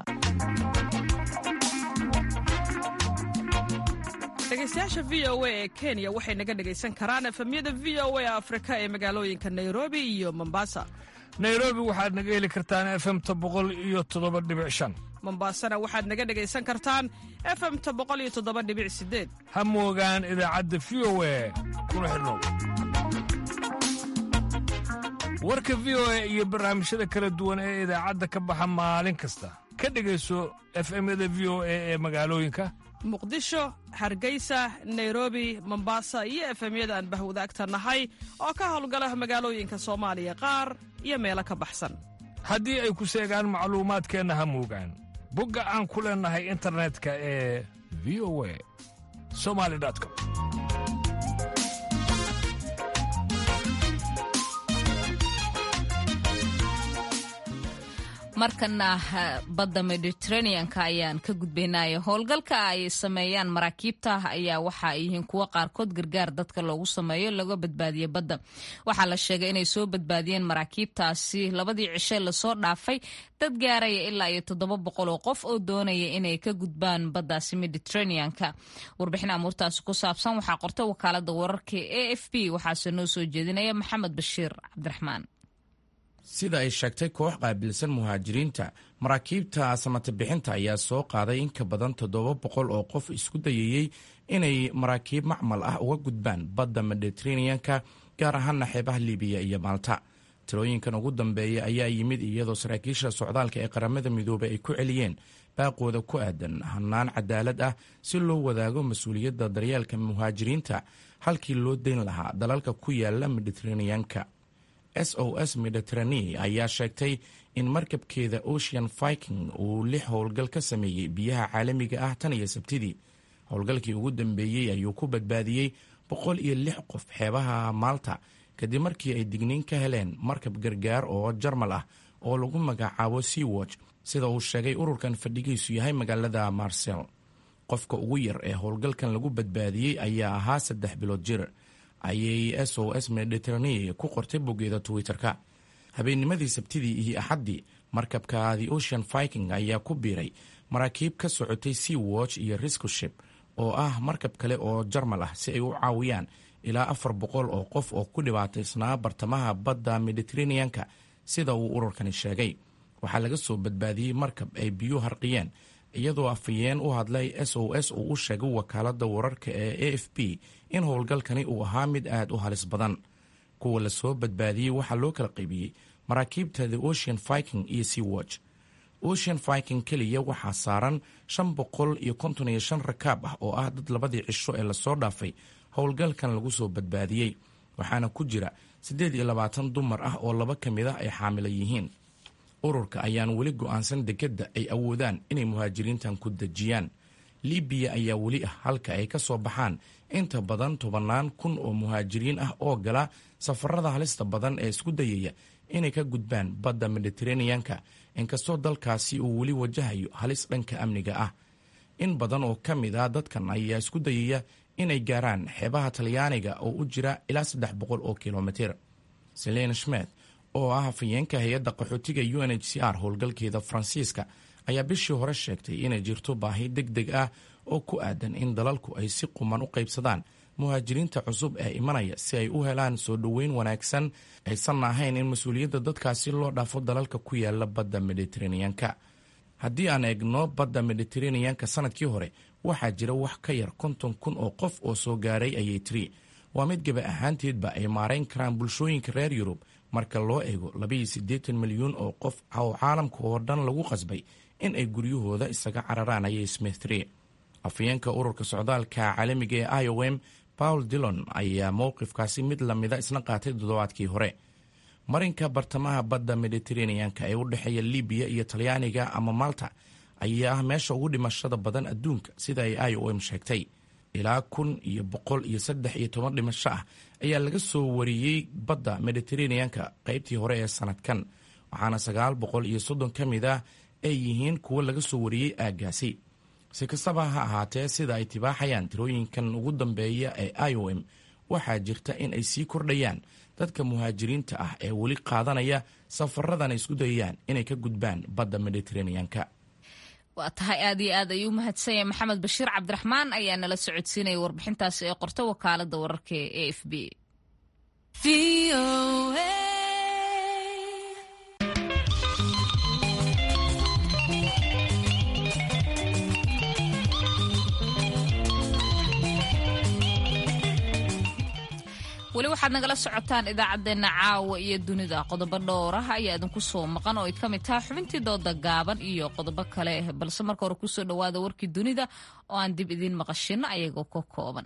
[SPEAKER 17] dhegeystayaasha VOA ee Kenya waxay naga dhegeysan karaan efemyada VOA Afrika ee magaalooyinka Nairobi iyo Mombasa.
[SPEAKER 18] Nairobi waxaad naga heli kartaan FM-ta 107.5.
[SPEAKER 17] Mombasana waxaad naga dhegeysan kartaan FM-ta 107.8.
[SPEAKER 18] Ha moogaan idaacadda VOA kuna xidhnow. Warka VOA iyo barnaamijyada kala duwan ee idaacadda ka baxa maalin kasta. Ka dhegeyso FM-yada VOA ee magaalooyinka
[SPEAKER 17] muqdisho hargeysa nairobi mombasa iyo efemyada aan bahwadaagta nahay oo ka howlgala magaalooyinka Soomaaliya qaar iyo meelo ka baxsan
[SPEAKER 18] haddii ay ku sheegaan macluumaadkeena ha moogaan bogga aan ku leenahay internetka ee voa.somali.com
[SPEAKER 1] markana badda Mediterranean-ka ayaan ka gudbaynay howlgalka ay sameeyaan maraakiibta ayaa waxa ay yihiin kuwa qaarkood gargaar dadka loogu sameeyo laga badbaadiyo badda waxaa la sheegay inay soo badbaadiyeen maraakiibtaasi labadii cishe la soo dhaafay dad gaaraya ilaa iyo 700 oo qof oo doonaya inay ka gudbaan baddaasi Mediterranean-ka warbixin amuurtaasi ku saabsan waxaa qortay wakaaladda wararka AFP waxaase noo soo jeedinaya Maxamed Bashiir Cabdiraxmaan
[SPEAKER 19] sida ay sheegtay koox qaabilsan muhaajiriinta, maraakiibta samatabixinta ayaa soo qaaday in ka badan 700 oo qof isku dayayey inay maraakiib macmal ah uga gudbaan badda mediteraneanka, gaar ahaana xeebaha libiya iyo maalta. tirooyinkan ugu dambeeya ayaa yimid iyadoo saraakiisha socdaalka ee qaramada midoobay ay ku celiyeen baaqooda ku aadan hannaan cadaalad ah si loo wadaago mas-uuliyadda daryeelka muhaajiriinta halkii loo dayn lahaa dalalka ku yaala mediteraneanka. SOS Mediterranee ayaa sheegtay in markabkeeda Ocean Viking uu 6 howlgal ka sameeyey biyaha caalamiga ah tan iyo Sabtidii. howlgalkii ugu dambeeyey ayuu ku badbaadiyey 106 qof xeebaha Malta kadib markii ay digniin ka heleen markab gargaar oo Jarmal ah oo lagu magacaabo Sea-Watch, sida uu sheegay ururkan fadhigiisu yahay magaalada Marseille. qofka ugu yar ee howlgalkan lagu badbaadiyey ayaa ahaa 3 bilood jir, ayay SOS Mediterranee ku qortay boggeeda Twitter-ka. habeennimadii Sabtidii iyo Axaddii, markabka The Ocean Viking ayaa ku biiray maraakiib ka socotay Sea-Watch iyo Rescue Ship oo ah markab kale oo Jarmal ah si ay u caawiyaan ilaa 400 oo qof oo ku dhibaataysnaa bartamaha badda Mediterraneanka, sida uu ururkani sheegay. waxaa laga soo badbaadiyey markab ay biyo harqiyeen, iyadoo afhayeen u hadlay SOS uu u sheegay wakaaladda wararka ee AFP in howlgalkani uu ahaa mid aad u halis badan. kuwa la soo badbaadiyey waxaa loo kala qaybiyey maraakiibta The Ocean Viking iyo Sea-Watch. Ocean Viking keliya waxaa saaran 555 rakaab ah oo ah dad 2 cisho ee lasoo dhaafay howlgalkan lagu soo badbaadiyey, waxaana ku jira 28 dumar ah oo 2 ka mid ah ay xaamilo yihiin. ururka ayaan weli go'aansan dekedda ay awoodaan inay muhaajiriintan ku dejiyaan. libiya ayaa weli ah halka ay ka soo baxaan inta badan 10,000 oo muhaajiriin ah oo gala safarada halista badan ee isku dayaya inay ka gudbaan badda Mediterraneanka, inkastoo dalkaasi uu weli wajahayo halis dhanka amniga ah. in badan oo ka mid ah dadkan ayaa isku dayaya inay gaaraan xeebaha Talyaaniga oo u jira ilaa 300 oo kilomitir. Selena Schmidt oo ah hafayeenka hay-adda qaxootiga UNHCR howlgalkeeda Faransiiska ayaa bishii hore sheegtay inay jirto baahi degdeg ah oo ku aadan in dalalku ay si quman u qaybsadaan muhaajiriinta cusub ee imanaya si ay u helaan soo dhoweyn wanaagsan, aysan ahayn in mas-uuliyadda dadkaasi loo dhaafo dalalka ku yaala badda Mediterraneanka. haddii aan eegno badda Mediterraneanka sanadkii hore, waxaa jira wax ka yar 50,000 oo qof oo soo gaaray, ayay tiri. waa mid gaba ahaanteedba ay maarayn karaan bulshooyinka reer Yurub marka loo eego 82 milyan oo qof oo caalamka oo dhan lagu qasbay in ay guryahooda isaga cararaan, ayay Smith tiri. afhayeenka ururka socdaalka caalamiga ee IOM Paul Dillon ayaa mowqifkaasi mid lamida isna qaatay toddobaadkii hore. marinka bartamaha badda Mediterraneanka ee u dhexeeya Libiya iyo Talyaaniga ama Malta ayaa ah meesha ugu dhimashada badan adduunka, sida ay IOM sheegtay. ilaa 1,113 dhimasho ah ayaa laga soo wariyey badda Mediterraneanka qaybtii hore ee sanadkan, waxaana 930 ka mid ah ay yihiin kuwo laga soo wariyey aaggaasi. si kastaba ha ahaatee, sida ay tibaaxayaan tirooyinkan ugu dambeeya ee IOM, waxaa jirta in ay sii kordhayaan dadka muhaajiriinta ah ee weli qaadanaya safaradan ay isku dayayaan inay ka gudbaan badda Mediterraneanka.
[SPEAKER 1] waa tahay aad iyo aad ayuu mahadsan yahay maxamed bashiir cabdiraxmaan ayaa nala socodsiinaya warbixintaasi ee qorta wakaaladda wararka ee AFP. weli waxaad nagala socotaan idaacaddeenna caawa iyo dunida. qodobo dhowr ah ayaa idinku soo maqan oo ay ka mid tahay xubintii dooda gaaban iyo qodobo kale, balse marka hore kusoo dhowaada warkii dunida oo aan dib idiin maqashino ayagoo ka kooban.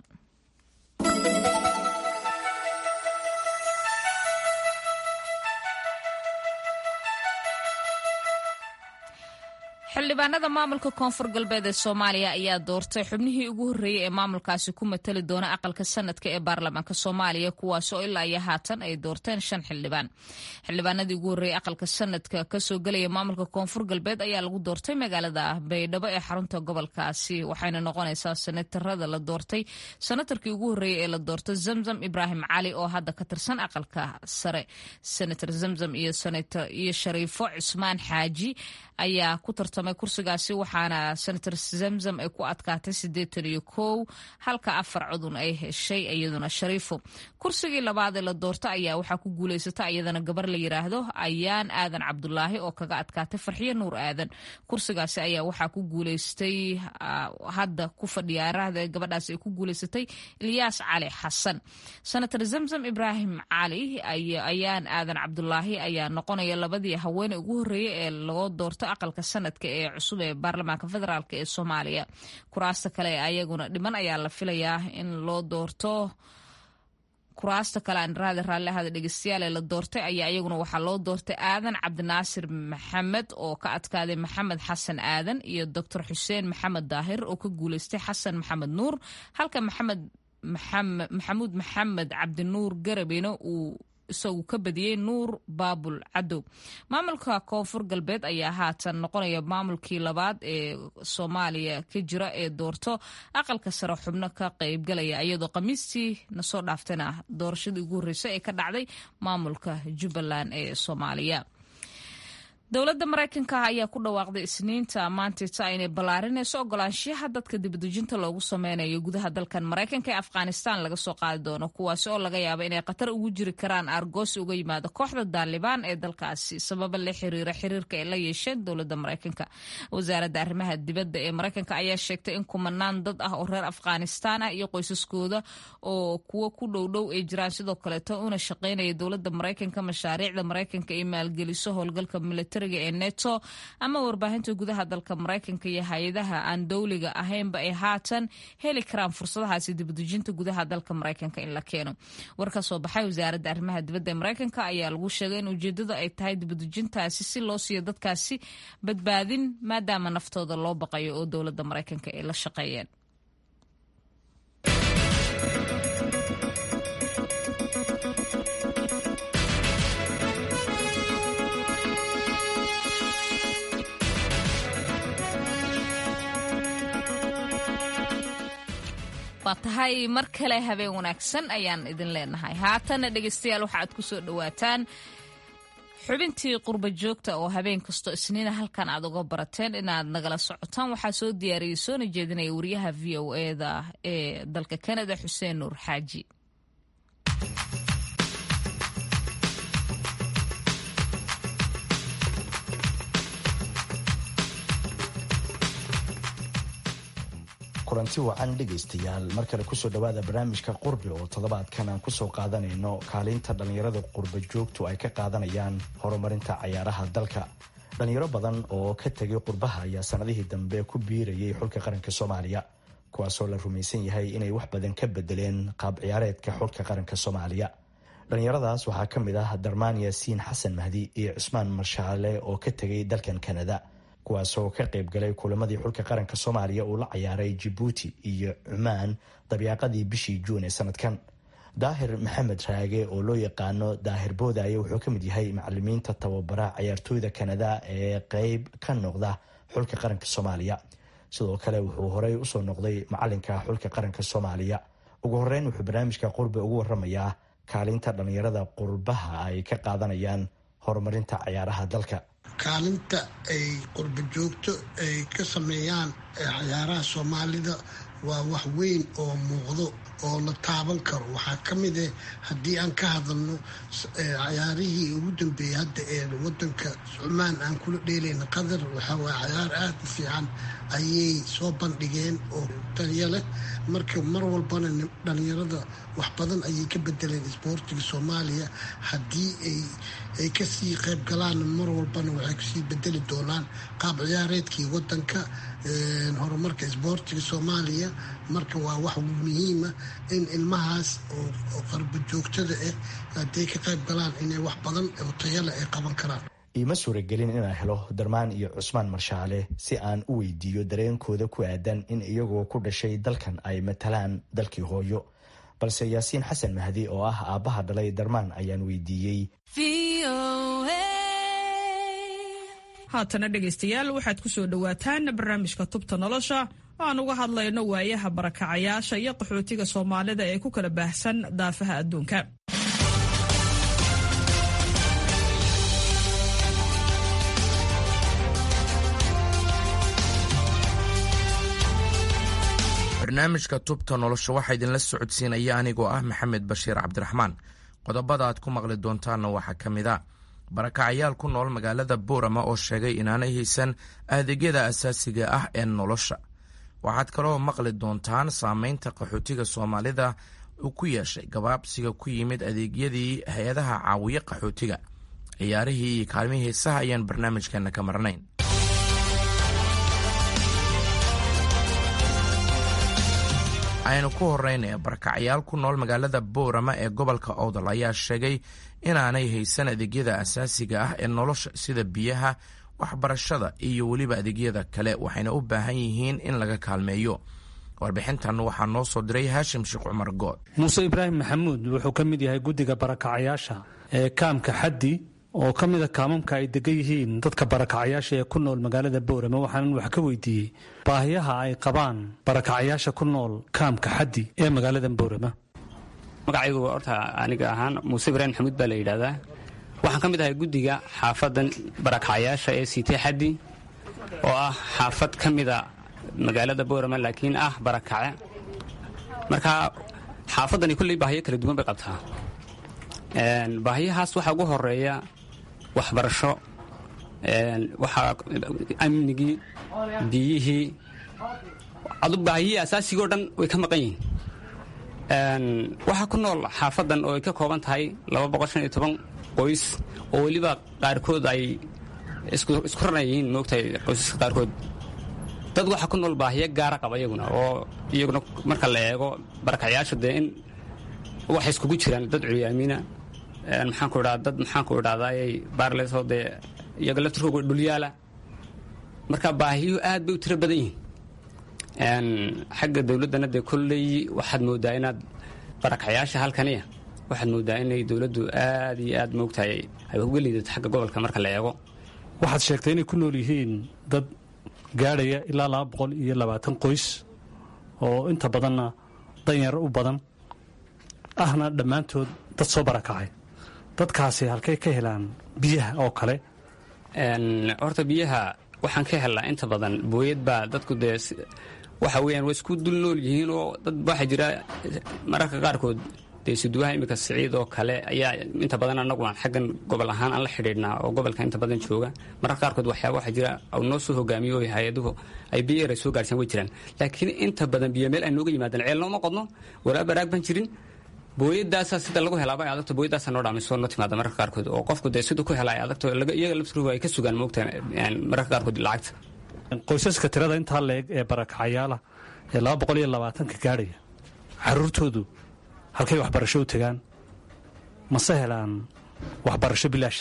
[SPEAKER 1] xildhibaanada maamulka koonfur galbeed ee Soomaaliya ayaa doortay xubnihii ugu horreeyay ee maamulkaasi ku matali doona aqalka sanadka ee baarlamaanka Soomaaliya, kuwaas oo ilaa iyo haatan ay doorteen 5 xildhibaan. xildhibaanadii ugu horreeyay aqalka sanadka ka soo galaya maamulka koonfur galbeed ayaa lagu doortay magaalada Baydhabo ee xarunta gobolkaasi, waxayna noqonaysaa senatarada la doortay senatarkii ugu horreeyay ee la doortay Zamzam Ibrahim Cali oo hadda ka tirsan aqalka sare. senator Zamzam iyo Shariifo Cusmaan Xaaji ayaa ku tartamay tartamay kursigaasi waxaana senator zamzam ay ku adkaatay 81 halka 4 codun ay heshay iyaduna shariifo. kursigii labaad ee la doorta ayaa waxaa ku guulaysata iyadana gabar la yiraahdo ayaan aadan cabdulaahi oo kaga adkaatay farxiyo nuur aadan. kursigaasi ayaa waxaa ku guulaystay hadda ku fadhiyaarada gabadhaasi ay ku guulaysatay Ilyaas Cali Xasan. senator zamzam Ibrahim Cali ayaan aadan cabdulaahi ayaa noqonaya labadii haween ugu horeeyay ee loo doorto aqalka sanadka ee cusub ee baarlamaanka federaalk ee Soomaaliya. kuraasta kale ayaguna dhiman ayaa la filayaa in loo doorto. kuraasta kale aan raalli ahada dhegeystayaal ee la doortay ayaa iyaguna waxaa loo doortay aadan cabdinaasir maxamed oo ka adkaaday maxamed xasan aadan iyo doctor xuseen maxamed daahir oo ka guulaystay xasan maxamed nuur halka maxamuud maxamed cabdinuur garabeyne uu isagu ka badiyey nuur baabul cadow. maamulka koonfur galbeed ayaa haatan noqonaya maamulkii labaad ee Soomaaliya ka jira ee doorto aqalka sare xubno ka qaybgalaya iyadoo khamiistii na soo dhaaftayna doorashadii ugu horreysay ee ka dhacday maamulka Jubbaland ee Soomaaliya. dowladda Mareykanka ayaa ku dhawaaqday Isniinta maanta inay ballaarinayso ogolaanshaha dadka dibadejinta loogu sameynayo gudaha dalkan Mareykanka ee Afghanistan laga soo qaadi doono kuwaas oo laga yaabo inay khatar ugu jiri karaan argoosi uga yimaado kooxda Taliban ee dalkaasi sabab la xiriirka ay la yeesheen dowladda Mareykanka. wasaaradda arrimaha dibadda ee Mareykanka ayaa sheegtay in kumanaan dad ah oo reer Afghanistan ah iyo qoysaskooda oo kuwa ku dhowdhow ay jiraan sidoo kale una shaqeynaya dowladda Mareykanka mashaariicda Mareykanka ee maalgeliso howlgalka military ee NATO ama warbaahinta gudaha dalka Mareykanka iyo hay'adaha aan dawliga ahaynba ay haatan heli karaan fursadahaasi dibadejinta gudaha dalka Mareykanka in la keeno. war ka soo baxay wasaaradda arrimaha dibadda ee Mareykanka ayaa lagu sheegay in ujeedadu ay tahay dibadejintaasi si loo siiyo dadkaasi badbaadin maadaama naftooda loo baqayo oo dowladda Mareykanka ay la shaqeeyeen. tahay mar kale habeen wanaagsan ayaan idin leenahay. haatana dhegeystayaal waxaad ku soo dhawaataan xubintii qurba joogta oo habeen kasto Isniina halkan aad uga barateen inaad nagala socotaan. waxaa soo diyaariyay soona jeedinaya wariyaha VOA-da ee dalka Canada Xuseen Nuur Xaaji.
[SPEAKER 20] kulanti wacan dhegaystayaal mar kale kusoo dhawaada barnaamijka qurbi oo toddobaadkan aan kusoo qaadanayno kaalinta dhallinyarada qurba joogtu ay ka qaadanayaan horumarinta cayaaraha dalka. dhalinyaro badan oo ka tegay qurbaha ayaa sanadihii dambe ku biirayay xulka qaranka Soomaaliya kuwaasoo la rumaysan yahay inay wax badan ka bedeleen qaab ciyaareedka xulka qaranka Soomaaliya. dhalinyaradaas waxaa ka mid ah Darmaan Yaasiin Xasan Mahdi iyo Cusmaan Marshaale oo ka tegay dalkan Kanada kuwaasoo ka qayb galay kulamadii xulka qaranka Soomaaliya uu la ciyaaray Djibouti iyo Cumaan dabiiqadii bishii Juun ee sanadkan. Daahir Maxamed Raage oo loo yaqaano Daahir Boodaaye wuxuu ka mid yahay macallimiinta tababara ciyaartooyda Kanada ee qayb ka noqda xulka qaranka Soomaaliya. sidoo kale wuxuu horey usoo noqday macalinka xulka qaranka Soomaaliya. ugu horeyn wuxuu barnaamijka qurbe ugu waramayaa kaalinta dhalinyarada qurbaha ay ka qaadanayaan horumarinta ciyaaraha dalka.
[SPEAKER 21] kaalinta ay qurba joogto ay ka sameeyaan ciyaaraha Soomaalida waa wax weyn oo muuqdo oo la taaban karo. waxaa ka mid ah haddii aan ka hadalno ciyaarihii ugu dambeeyay hadda ee wadanka Cumaan aan kula dheelayna Qatar, waxaa waa ciyaar aad u fiican ayay soo bandhigeen oo taliya leh. marka mar walbana dhalinyarada wax badan ayay ka bedeleen isboortiga Soomaaliya. haddii ay kasii qayb galaan mar walbana waxay kasii bedeli doonaan qaab ciyaareedkii wadanka, horumarka isboortiga Soomaaliya. marka waa wax muhiima in ilmahaas oo qarba joogtada ah hadday ka qayb galaan inay wax badan oo tayo leh ay qaban karaan.
[SPEAKER 20] iima suuragelin inaan helo Darmaan iyo Cusmaan Marshaale si aan u weydiiyo dareenkooda ku aadan in iyagoo ku dhashay dalkan ay matalaan dalkii hooyo, balse Yaasiin Xasan Mahdi oo ah aabbaha dhalay Darmaan ayaan weydiiyey.
[SPEAKER 17] haatana dhegaystayaal waxaad ku soo dhawaataan barnaamijka tubta nolosha oo aan uga hadlayno waayaha barakacayaasha iyo qaxootiga Soomaalida ee ku kala baahsan daafaha adduunka.
[SPEAKER 19] barnaamijka tubta nolosha waxaa idinla socodsiinaya anigoo ah maxamed bashiir cabdiraxmaan. qodobada aad ku maqli doontaanna waxaa ka mid a barakacayaal ku nool magaalada boorama oo sheegay inaanay haysan adeegyada asaasiga ah ee nolosha. waxaad kaloo maqli doontaan saameynta qaxootiga soomaalida uu ku yeeshay gabaabsiga ku yimid adeegyadii hay-adaha caawiya qaxootiga. ciyaarihii iyo kaalmihii heesaha ayaan barnaamijkeena ka marnayn. aynu ku horeyna barakacayaal ku nool magaalada boorama ee gobolka owdal ayaa sheegay inaanay haysan adeegyada asaasiga ah ee nolosha sida biyaha, waxbarashada iyo weliba adeegyada kale, waxayna u baahan yihiin in laga kaalmeeyo. warbixintan waxaa noo soo diray haashim sheekh cumar good.
[SPEAKER 5] muuse ibraahim maxamuud wuxuu ka mid yahay guddiga barakacayaasha ee kaamka xaddi oo ka mida kaamamka ay degan yihiin dadka barakacayaasha ee ku nool magaalada boorama. waxaanan wax ka weydiiyey baahiyaha ay qabaan barakacayaasha ku nool kaamka xaddi ee magaalada boorama.
[SPEAKER 22] magacaygu horta aniga ahaan muuse ibraahim maxamuud baa la yidhaahdaa. waxaan ka mid ahay guddiga xaafadan barakacayaasha ee siitay xaddi oo ah xaafad ka mida magaalada boorama laakiin ah barakace. marka xaafadani kulley baahiyo kala duwan bay qabtaa. baahiyahaas waxaa ugu horeeya waxbarasho, waxaa amnigii, biyihii, baahiyihii asaasigo dhan way ka maqan yihiin. waxaa ku nool xaafadan oo ay ka kooban tahay 215 qoys oo weliba qaarkood ay isku ranayihiin moogtahay qoysaska qaarkood. dad waxaa ku nool baahiyo gaara qaba iyaguna oo iyaguna marka la eego barakacayaasha dee in waxay iskugu jiraan dad culyaamiina, dad maxaanku idhahdaayay baarleysoo dee iyaga laftirkooga dhulyaala. marka baahiyuhu aad bay u tiro badan yihiin. xagga dawladdana dee kolley waxaad moodaa inaad barakacayaasha halkaniya waxaad moodaa inay dawladdu aad iyo aad moogtahay ay uga liidato xagga gobolka marka la eego.
[SPEAKER 5] waxaad sheegtay inay ku nool yihiin dad gaadhaya ilaa 220 qoys oo inta badanna danyar u badan ahna dhammaantood dad soo barakacay. dadkaasi halkay ka helaan biyaha oo kale?
[SPEAKER 22] horta biyaha waxaan ka helnaa inta badan booyad baa dadku dee waxa weeyaan way isku dul nool yihiin oo dad waxaa jira mararka qaarkood dee suduwaha imika siciid oo kale ayaa inta badan annagu aan xaggan gobol ahaan aan la xidhiidhnaa oo gobolka inta badan jooga. mararka qaarkood waxyaaba waxaa jira au noo soo hogaamiyo oo hay-aduhu ay biyo yar ay soo gaarsiin way jiraan. laakiin inta badan biyo meel ay nooga yimaadaan ceel nooma qodno, walaa baraag baan jirin. booyadaasaa sida lagu helaaba ay adagto, booyadaasaa noo dhaamisoo noo timaada mararka qaarkood oo qofku dee siduu ku hela ay adagto iyaga laftirkooda ay ka sugaan moogta mararka qaarkood lacagta.
[SPEAKER 5] qoysaska tirada intaa la-eg ee barakacayaala ee 220 gaadhaya caruurtoodu halkay waxbarasho u tagaan? mase helaan waxbarasho bilaasha?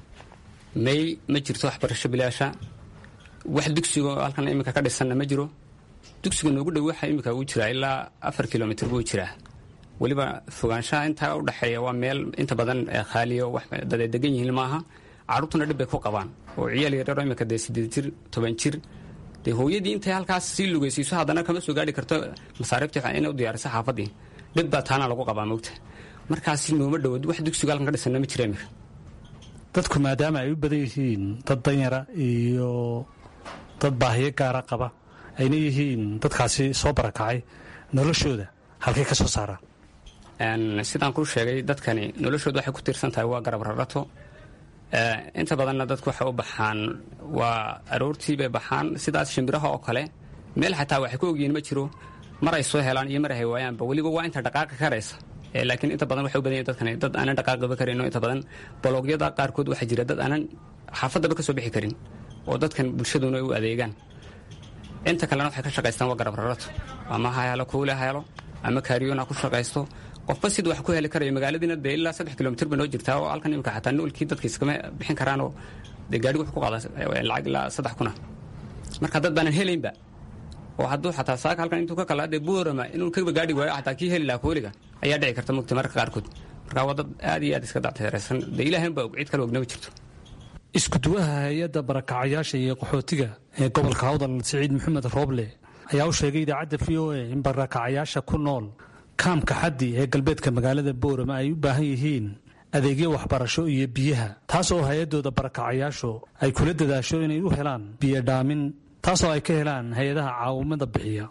[SPEAKER 22] may ma jirto waxbarasho bilaasha. wax dugsigo halkan iminka ka dhisanna ma jiro. dugsiga noogu dhow waxa iminka uu jiraa ilaa 4 kilomitr buu jiraa. weliba fogaanshaha intaa u dhaxeeya waa meel inta badan khaaliyo wax dad ay degan yihiin maaha. carruurtuna dhib bay ku qabaan oo ciyaal yaryar oo iminka dee 8 jir 10 jir dee hooyadii intay halkaas sii lugaysiiso haddana kama soo gaadhi karto masaariiftii inay u diyaariso xaafadii. dhib baa taana lagu qabaa moogta. markaasi nooma dhowad wax dugsiga halkan ka dhisanna ma jira iminka.
[SPEAKER 5] dadku maadaama ay u badan yihiin dad danyara iyo dad baahiyo gaara qaba ayna yihiin dadkaasi soo barakacay, noloshooda halkay ka soo saaraan?
[SPEAKER 22] sidaan kuu sheegay dadkani noloshooda waxay ku tiirsan tahay waa garab rarato. inta badanna dadku waxay u baxaan waa aroortii bay baxaan sidaas shimbiraha oo kale. meel xataa waxay ku ogyihiin ma jiro, mar ay soo helaan iyo mar ay waayaanba. weliba waa inta dhaqaaqa karaysa. laakiin inta badan waxay u badan yihiin dadkani dad aanan dhaqaaqaba karin oo inta badan boloogyada qaarkood waxaa jira dad aanan xaafadaba ka soo bixi karin oo dadkan bulshaduna ay u adeegaan. inta kalena waxay ka shaqaystaan waa garab rarato, ama ha helo kuule ha helo ama kaariyoon ha ku shaqaysto. qofba sid wax ku heli karaya magaaladiina dee ilaa 3 kilomitr bay noo jirtaa oo halkan imika xataa noolkii dadka iskama bixin karaanoo dee gaadhigu wuxuu ku qaadaa lacag ilaa 3,000. marka dad baanan helaynba oo hadduu xataa saaka halkan intuu ka kalaa dee boorama inuu kaba gaadhi waayo xataa kii heli lahaa kooliga ayaa dhici karta mugta mararka qaarkood. marka waa dad aad iyo aad iska dacteeraysan dee ilaahaynba cid kale ogna ma jirto.
[SPEAKER 5] iskuduwaha hay-adda barakacayaasha iyo qaxootiga ee gobolka awdal siciid maxamed rooble ayaa u sheegay idaacadda v o a in barakacayaasha ku nool kaamka xaddi ee galbeedka magaalada boorama ay u baahan yihiin adeegyo waxbarasho iyo biyaha, taas oo hay-adooda barakacayaashu ay kula dadaasho inay u helaan biyo dhaamin, taasoo ay ka helaan hay-adaha caawimada bixiya.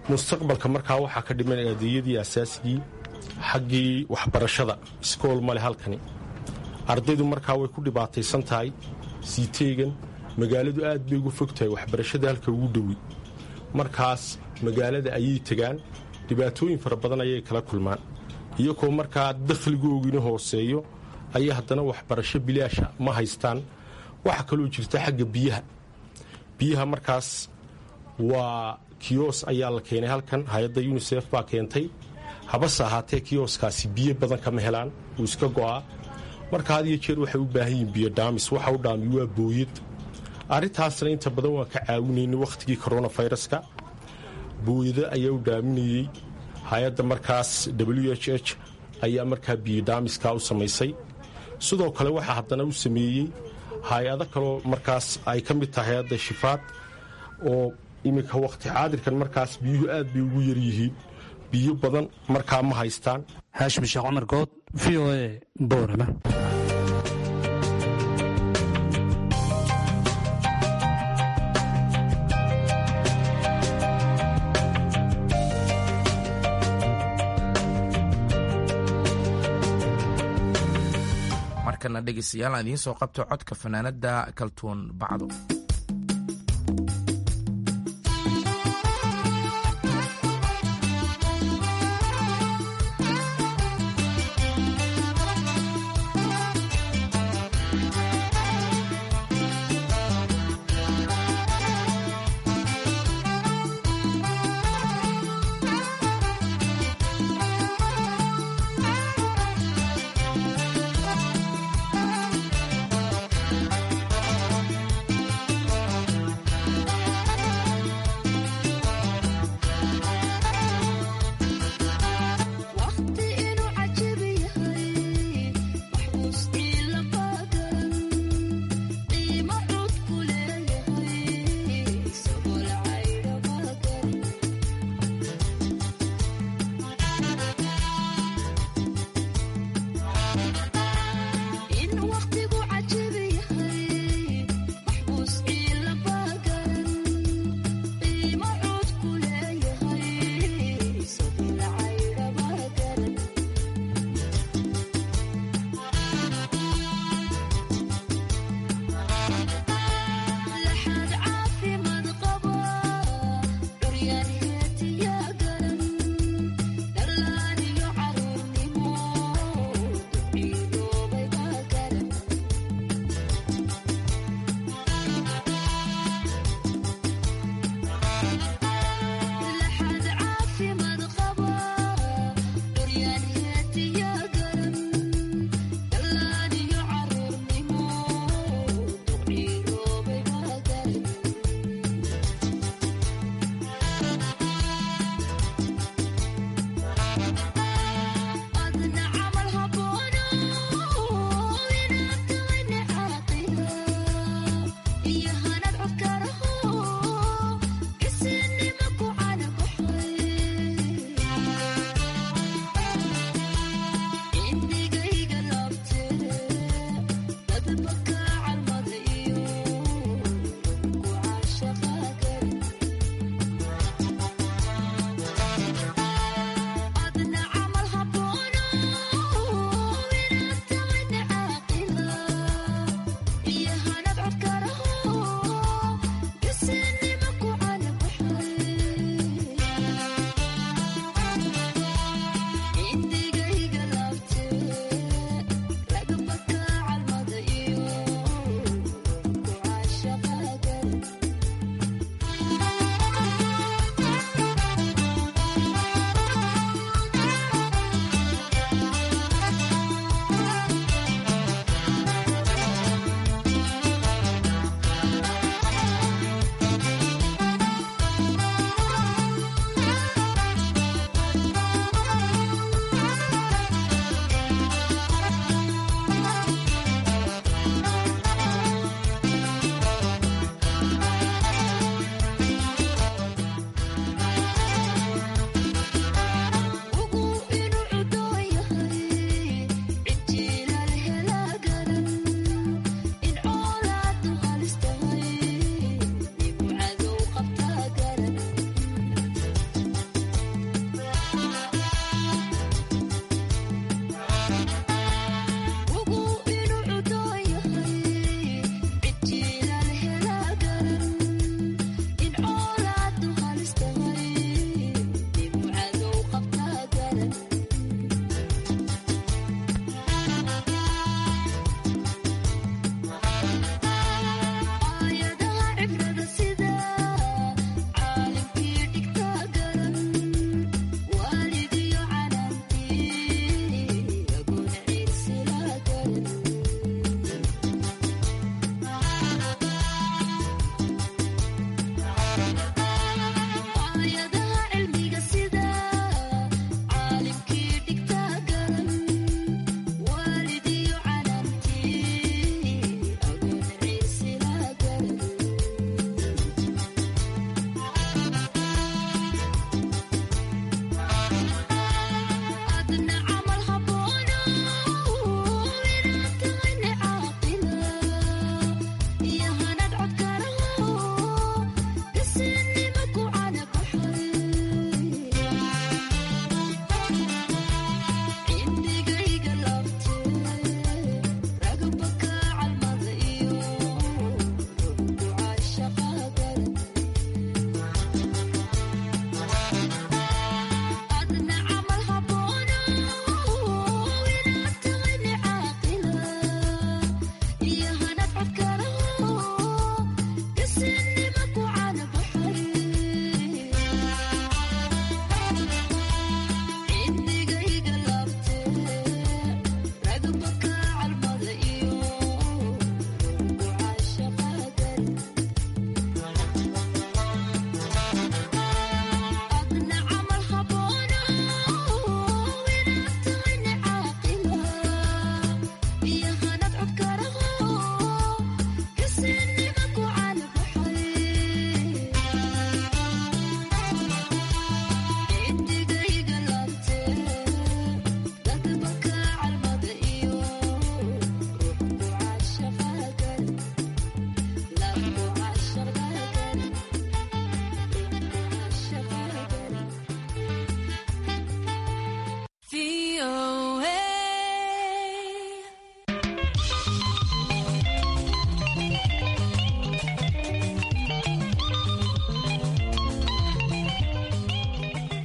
[SPEAKER 4] mustaqbalka markaa waxaa ka dhiman adeegyadii asaasigii xaggii waxbarashada iskool male halkani ardaydu markaa way ku dhibaataysan tahay sii teegan magaaladu aad bay uga fog tahay waxbarashada halka ugu dhowi markaas magaalada ayay tegaan dhibaatooyin fara badan ayay kala kulmaan iyagoo markaa dakhligoogina hooseeyo ayay haddana waxbarasho bilaasha ma haystaan waxaa kaloo jirta xagga biyaha markaas waa kiyos ayaa la keenay halkan hay-adda unisef baa keentay habase ahaatee kiyoskaasi biyo badan kama helaan uu iska go'aa marka had iyo jeer waxay u baahan yihiin biyo dhaamis waxa u dhaami waa booyad arrintaasna inta badan waan ka caawinaynay wakhtigii koronafayraska booyado ayaa u dhaaminayey hay-adda markaas WHH ayaa markaa biyo dhaamiskaa u samaysay sidoo kale waxaa haddana u sameeyey hay-ado kaloo markaas ay ka mid tahay hay-adda shifaad oo iminka wakhti xaadirkan markaas biyuhu aad bay ugu yar yihiin biyo badan markaa ma haystaan
[SPEAKER 5] haashim sheekh cumar good v o a boorama
[SPEAKER 19] markana dhegeystayaal aan idiin soo qabto codka fanaanada kaltuun bacdo.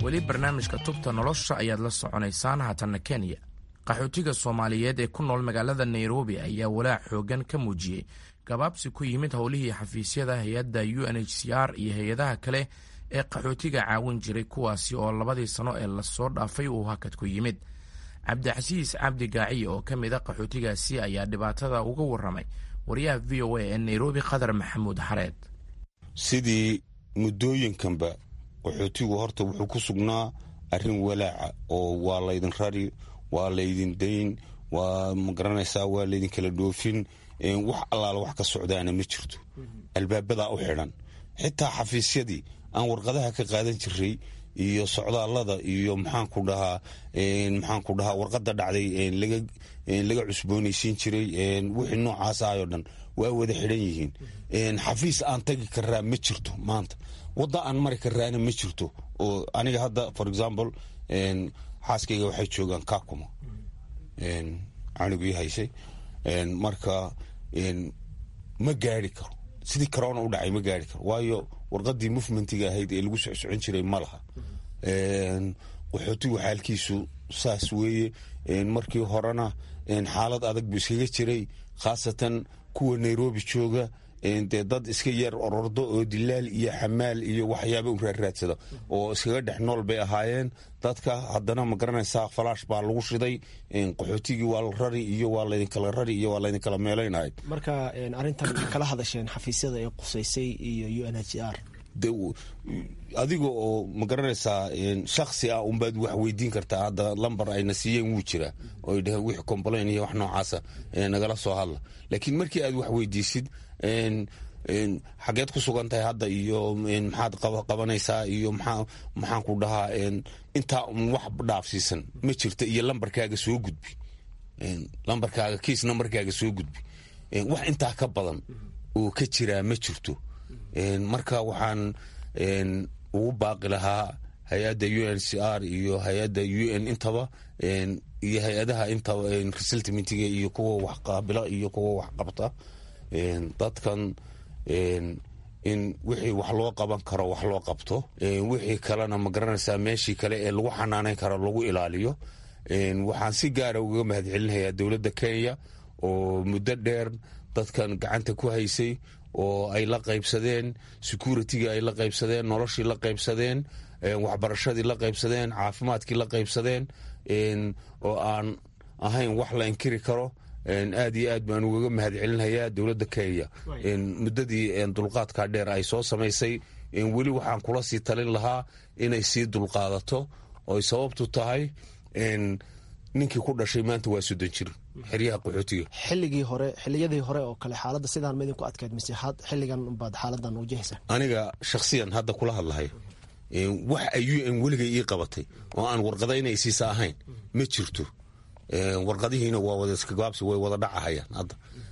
[SPEAKER 19] weli barnaamijka tubta nolosha ayaad la soconaysaan. haatanna kenya, qaxootiga soomaaliyeed ee ku nool magaalada nairobi ayaa walaac xoogan ka muujiyey gabaabsi ku yimid howlihii xafiisyada hay-adda UNHCR iyo hay-adaha kale ee qaxootiga caawin jiray, kuwaasi oo 2 sano ee lasoo dhaafay uu hakad ku yimid. cabdixasiis cabdi gaaciye oo ka mid a qaxootigaasi ayaa dhibaatada uga warramay wariyaha VOA ee nairobi qadar maxamuud xareed.
[SPEAKER 2] sidii muddooyinkanba qaxootigu horta wuxuu ku sugnaa arrin walaaca oo waa laydin rari, waa laydin dayn, waa magaranaysaa, waa laydin kala dhoofin, wax allaala wax ka socdaana ma jirto. albaabadaa u xidhan. xitaa xafiisyadii aan warqadaha ka qaadan jiray iyo socdaallada iyo maxaanku dhahaa warqadda dhacday laga cusboonaysiin jiray, wixii noocaas ahayoo dhan waa wada xidhan yihiin. xafiis aan tagi karaa ma jirto maanta, wadda aan mari karaana ma jirto. oo aniga hadda for example xaaskayga waxay joogaan kakuma, canigii haysay, marka ma gaari karo. sidii corona u dhacay ma gaari karo, waayo warqadii movementiga ahayd ee lagu socon jiray ma laha. qaxootigu xaalkiisu saas weeye. markii horena xaalad adag buu iskaga jiray, khaasatan kuwa nairobi jooga, dee dad iska yar orordo oo dilaal iyo xamaal iyo waxyaaba u raarraadsada oo iskaga dhex nool bay ahaayeen dadka. haddana ma garanaysaa falaash baa lagu shiday, qaxootigii waa la rari iyo waa laydinkala rari iyo waa laydinkala meelaynahay.
[SPEAKER 6] marka arrintan kala hadasheen xafiisyada ee qusaysay iyo UNHCR?
[SPEAKER 2] adiga oo ma garanaysaa shaksi ah unbaad wax weydiin kartaa. hadda lambar ayna siiyeen wuu jiraa oo ay dhaheen wix complain iyo wax noocaasa nagala soo hadla. laakiin markii aad wax weydiisid xageed ku sugan tahay hadda iyo maxaad qabanaysaa iyo maxaan ku dhahaa intaa wax dhaafsiisan ma jirta, iyo lambarkaaga soo gudbi, lambarkaaga kiis nambarkaaga soo gudbi. wax intaa ka badan oo ka jiraa ma jirto. marka waxaan ugu baaqi lahaa hay-adda UNHCR iyo hay-adda UN intaba, iyo hay-adaha intaba resettlementiga iyo kuwa wax qaabila iyo kuwa wax qabta, dadkan in wixii wax loo qaban karo wax loo qabto, wixii kalena ma garanaysaa meeshii kale ee lagu xanaanayn karo lagu ilaaliyo. waxaan si gaara uga mahadcelinayaa dowladda Kenya oo muddo dheer dadkan gacanta ku haysay, oo ay la qaybsadeen security-ga, ay la qaybsadeen noloshii, la qaybsadeen waxbarashadii, la qaybsadeen caafimaadkii, la qaybsadeen, oo aan ahayn wax la inkiri karo. aad iyo aad baan ugaga mahadcelinayaa dowladda Kenya muddadii dulqaadkaa dheer ay soo samaysay. weli waxaan kula sii talin lahaa inay sii dulqaadato, ooy sababtu tahay ninkii ku dhashay maanta waa 30 jir xeryaha qaxootiga.
[SPEAKER 6] xilliyadii hore oo kale xaaladda sidaan ma idinku adkayd mise xilligan baad xaaladan wajahaysaa?
[SPEAKER 2] aniga shakhsiyan hadda kula hadlahay wax ay UN weligay ii qabatay oo aan warqada inay siisa ahayn ma jirto. warqadihiina waa wada iskagaabsi, way wada dhacahayaan. hadda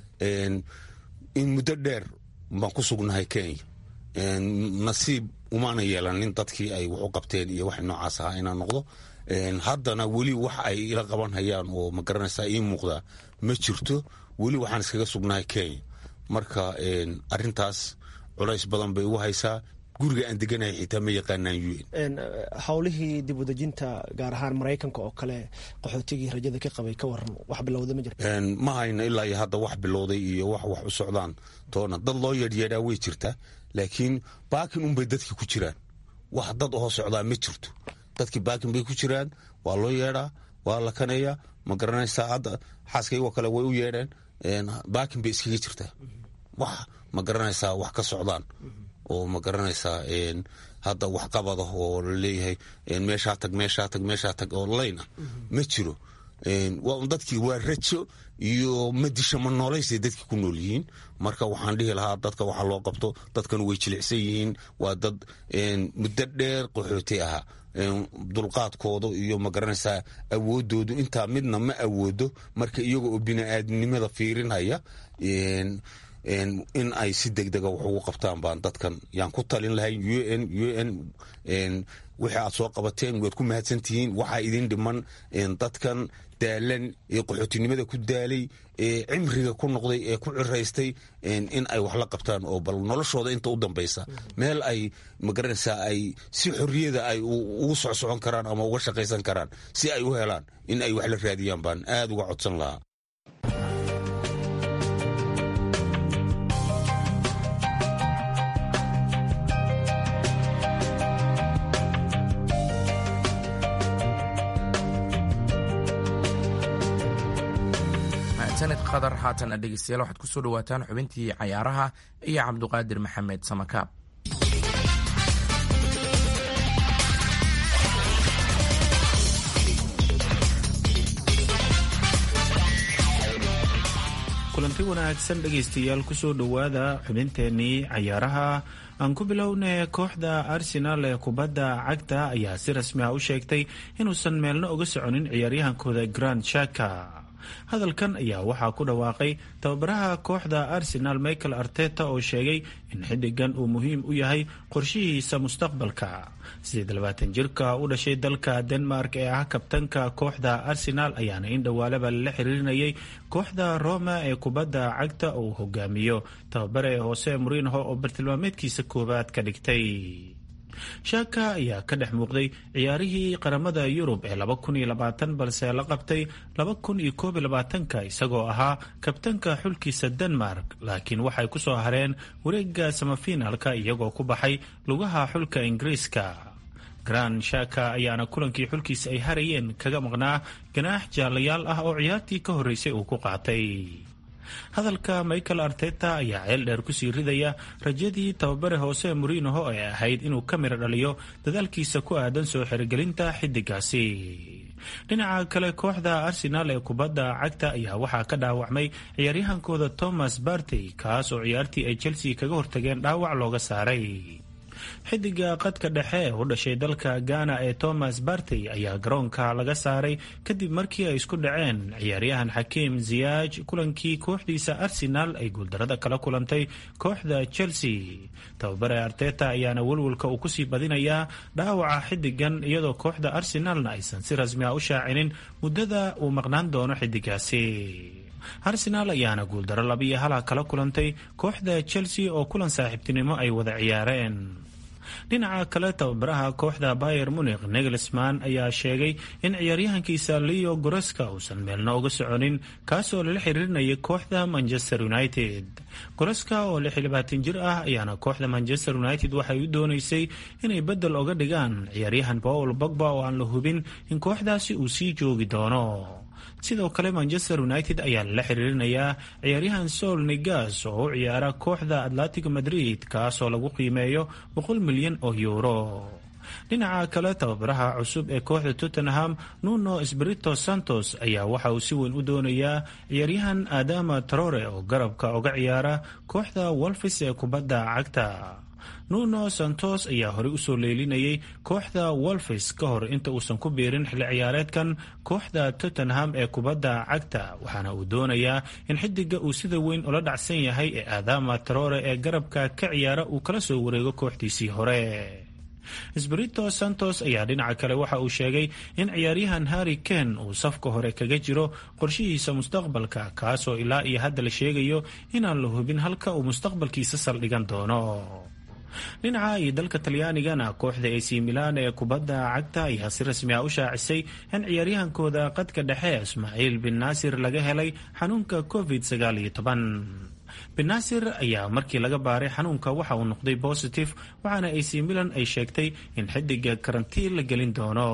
[SPEAKER 2] in muddo dheer baan ku sugnahay Kenya, nasiib umaana yeelanin dadkii ay wax u qabteen iyo wax noocaas ahaa inaan noqdo. haddana weli wax ay ila qaban hayaan oo ma garanaysaa ii muuqdaa ma jirto. weli waxaan iskaga sugnahay Kenya. marka arrintaas culays badan bay u haysaa. guriga aan deganahay xitaa ma yaqaanaan UN.
[SPEAKER 6] howlihii dib u dejinta gaar ahaan Maraykanka oo kale qaxootigii rajada ka qabay ka waran, wax bilowday ma jirto?
[SPEAKER 2] ma hayno ilaa iyo hadda wax bilowday iyo wax u socdaan toona. dad loo yeedhyeedhaa way jirtaa, laakiin baakin unbay dadkii ku jiraan. wax dad oo socdaa ma jirto. dadkii baakin bay ku jiraan, waa loo yeedhaa, waa la kaneeyaa. ma garanaysaa hadda xaaskaygoo kale way u yeedheen, baakin bay iskaga jirtaa. wax ma garanaysaa wax ka socdaan oo ma garanaysaa hadda wax qabada oo laleeyahay meeshaa tag oo layn ah ma jiro. dadkii waa rajo iyo madisha ma noolaysay dadkii ku nool yihiin. marka waxaan dhihi lahaa dadka waxa loo qabto. dadkan way jilicsan yihiin, waa dad muddo dheer qaxooti ahaa. dulqaadkooda iyo ma garanaysaa awoodoodu intaa midna ma awoodo. marka iyaga oo bini'aadamnimada fiirinhaya in ay si degdega wax ugu qabtaan baan dadkan yaan ku talin lahay. UN wixii aad soo qabateen waad ku mahadsantihiin. waxaa idin dhiman dadkan daalan ee qaxootinimada ku daalay ee cimriga ku noqday ee ku ciraystay in ay wax la qabtaan oo bal noloshooda inta u dambaysa meel ay magaranaysaa ay si xorriyada ay ugu socsocon karaan ama uga shaqaysan karaan si ay u helaan in ay wax la raadiyaan baan aad uga codsan lahaa.
[SPEAKER 19] sanad qadar haatan dhegeystayaal waxaad ku soo dhawaataan xubintii cayaaraha iyo cabduqaadir maxamed samakaab.
[SPEAKER 8] kulanti wanaagsan dhegaystayaal ku soo dhowaada xubinteenii cayaaraha. aan ku bilownay kooxda Arsenal ee kubadda cagta ayaa si rasmi ah u sheegtay inuusan meelna uga soconin ciyaaryahankooda Granit Xhaka. hadalkan ayaa waxaa ku dhawaaqay tababaraha kooxda Arsenal Mikel Arteta oo sheegay in xiddigan uu muhiim u yahay qorshihiisa mustaqbalka. 28 jirka u dhashay dalka Denmark ee ah kabtanka kooxda Arsenal ayaana in dhawaalaba la xiriirinayay kooxda Roma ee kubadda cagta oo hogaamiyo tababare Jose Mourinho oo bartilmaameedkiisa koobaad ka dhigtay. Xhaka ayaa ka dhex muuqday ciyaarihii qaramada Yurub ee 2020 balse la qabtay 2021 isagoo ahaa kabtanka xulkiisa Denmark, laakiin waxay ku soo hareen wareegga semifinalka iyagoo ku baxay lugaha xulka Ingiriiska. Granit Xhaka ayaana kulankii xulkiisa ay harayeen kaga maqnaa ganaax jaalayaal ah oo ciyaartii ka horeysay uu ku qaatay. hadalka Mikel Arteta ayaa ceel dheer kusii ridaya rajadii tababare Jose Mourinho ee ahayd inuu ka miro dhaliyo dadaalkiisa ku aadan soo xirigelinta xiddigaasi. dhinaca kale kooxda Arsenal ee kubadda cagta ayaa waxaa ka dhaawacmay ciyaaryahankooda Thomas Partey kaas oo ciyaartii ay Chelsea kaga hortageen dhaawac looga saaray. xiddiga qadka dhexe ee u dhashay dalka Ghana ee Thomas Partey ayaa garoonka laga saaray kadib markii ay isku dhaceen ciyaaryahan Hakim Ziyech kulankii kooxdiisa Arsenal ay guuldarada kala kulantay kooxda Chelsea. tababare Arteta ayaana walwalka uu kusii badinayaa dhaawaca xiddigan iyadoo kooxda Arsenalna aysan si rasmi ah u shaacinin muddada uu maqnaan doono xiddigaasi. Arsenal ayaana guuldaro 2-1 kala kulantay kooxda Chelsea oo kulan saaxiibtinimo ay wada ciyaareen. dhinaca kale tababaraha kooxda Bayern Munich Nagelsmann ayaa sheegay in ciyaaryahankiisa Leo Goretzka uusan meelna uga soconin kaasoo lala xiriirinayay kooxda Manchester United. Goretzka oo 26 jir ah ayaana kooxda Manchester United waxay u doonaysay inay bedel uga dhigaan ciyaaryahan Paul Pogba oo aan la hubin in kooxdaasi uu sii joogi doono. sidoo kale Manchester United ayaa la xiriirinayaa ciyaaryahan Saul Niguez oo u ciyaara kooxda Atletico Madrid kaasoo lagu qiimeeyo 100 milyan oo euro. dhinaca kale tababaraha cusub ee kooxda Tottenham Nuno Espirito Santos ayaa waxa uu si weyn u doonayaa ciyaaryahan Adama Traore oo garabka uga ciyaara kooxda Wolves ee kubadda cagta. Nuno Santos ayaa horey u soo leelinayay kooxda Wolves ka hor inta uusan ku biirin xilli ciyaareedkan kooxda Tottenham ee kubadda cagta, waxaana uu doonayaa in xiddiga uu sida weyn ula dhacsan yahay ee Adama Traore ee garabka ka ciyaara uu kala soo wareego kooxdiisii hore. Espirito Santos ayaa dhinaca kale waxa uu sheegay in ciyaaryahan Harry Kane uu safka hore kaga jiro qorshihiisa mustaqbalka kaasoo ilaa iyo hadda la sheegayo inaan la hubin halka uu mustaqbalkiisa saldhigan doono. dhinaca iyo dalka Talyaanigana kooxda AC Milan ee kubadda cagta ayaa si rasmi ah u shaacisay in ciyaaryahankooda qadka dhexe Ismail bin Nasir laga helay xanuunka COVID-19. bin Nasir ayaa markii laga baaray xanuunka waxa uu noqday positive, waxaana AC Milan ay sheegtay in xiddiga karantiin la gelin doono.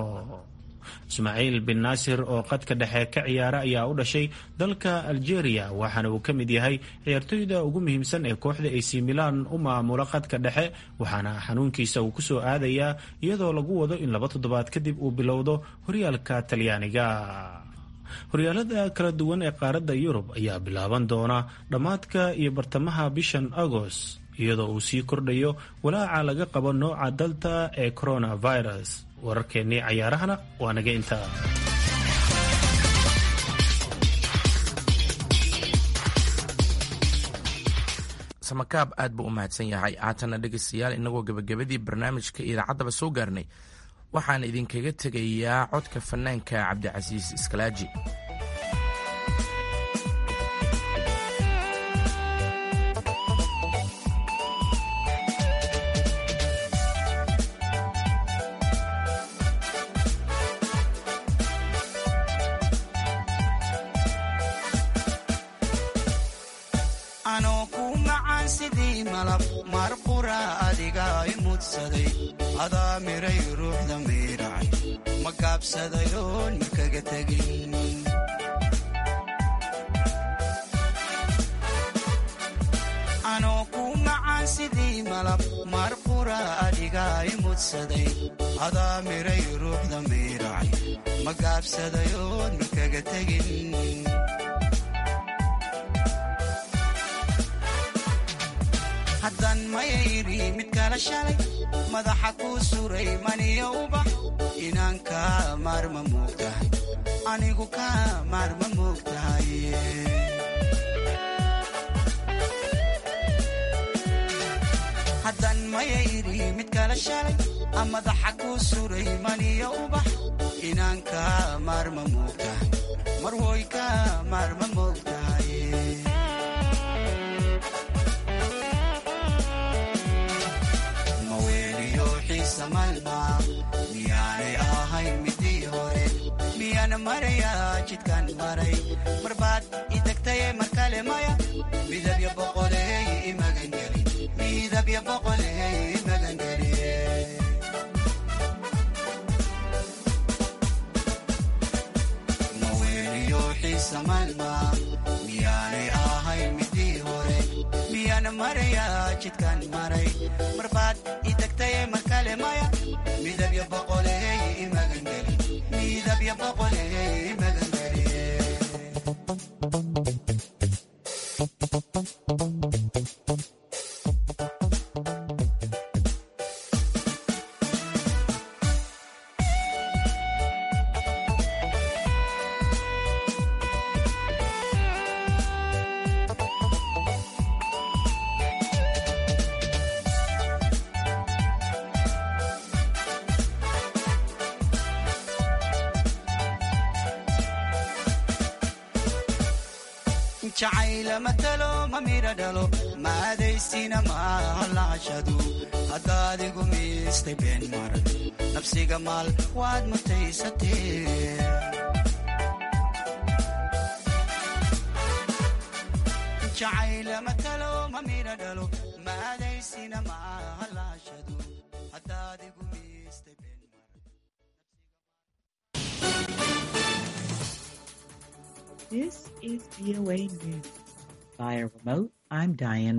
[SPEAKER 8] Ismail bin Nasir oo qadka dhexe ka ciyaara ayaa u dhashay dalka Algeria, waxaana uu ka mid yahay ciyaartoyda ugu muhiimsan ee kooxda AC Milan u maamula qadka dhexe, waxaana xanuunkiisa uu ku soo aadayaa iyadoo lagu wado in 2 toddobaad kadib uu bilowdo horyaalka Talyaaniga. horyaalada kala duwan ee qaaradda Yurub ayaa bilaaban doona dhammaadka iyo bartamaha bishan Agost, iyadoo uu sii kordhayo walaaca laga qabo nooca Delta ee coronavirus. wararkeennii cayaarahana waa naga intaa.
[SPEAKER 19] samakaab aad buu u mahadsan yahay. haatana dhegeystayaal, inagoo gebagabadii barnaamijka idaacaddaba soo gaarnay, waxaan idinkaga tegayaa codka fanaanka cabdicasiis iskalaaji.
[SPEAKER 7] adaa miray ruuxda miiracay ma gaabsadayoon makaga tegin anoo ku macaan sidii malab maar qura adigaa i mudsaday adaa miray ruuxda miiracay ma gaabsadayoon makaga tegin haddan mayayri mid kala shalay madaxa kuu suray maniyo ubax inaan kaa maarma moogtahay anigu kaa maarma moogtahay haddan mayayri mid kala shalay madaxa kuu suray maniyo ubax inaan kaa maarma moogtahay mar woy kaa maarma moogtahay miyaanay ahayn midii hore miyaan marayaa jidkaan maray marbaad i degtaye mar kale maya midabya boqoley imagangeli midabya boqoley imagangeli maweeliyo xiisa maalma miyaanay ahayn midii hore miyaan marayaa jidkaan maray marbaad i degtaye mar kale maya midabya boqoley imagangeli midabya boqoley imagangeli jacayla matalo ma mira dhalo maadaysina maaha lacashadu haddaadigu miistay been maran nafsiga maal waad mutaysatee jacayla matalo ma mira dhalo maadaysina maaha lacashadu haddaadigu miistay been
[SPEAKER 9] This is VOA News. Via remote, I'm Diane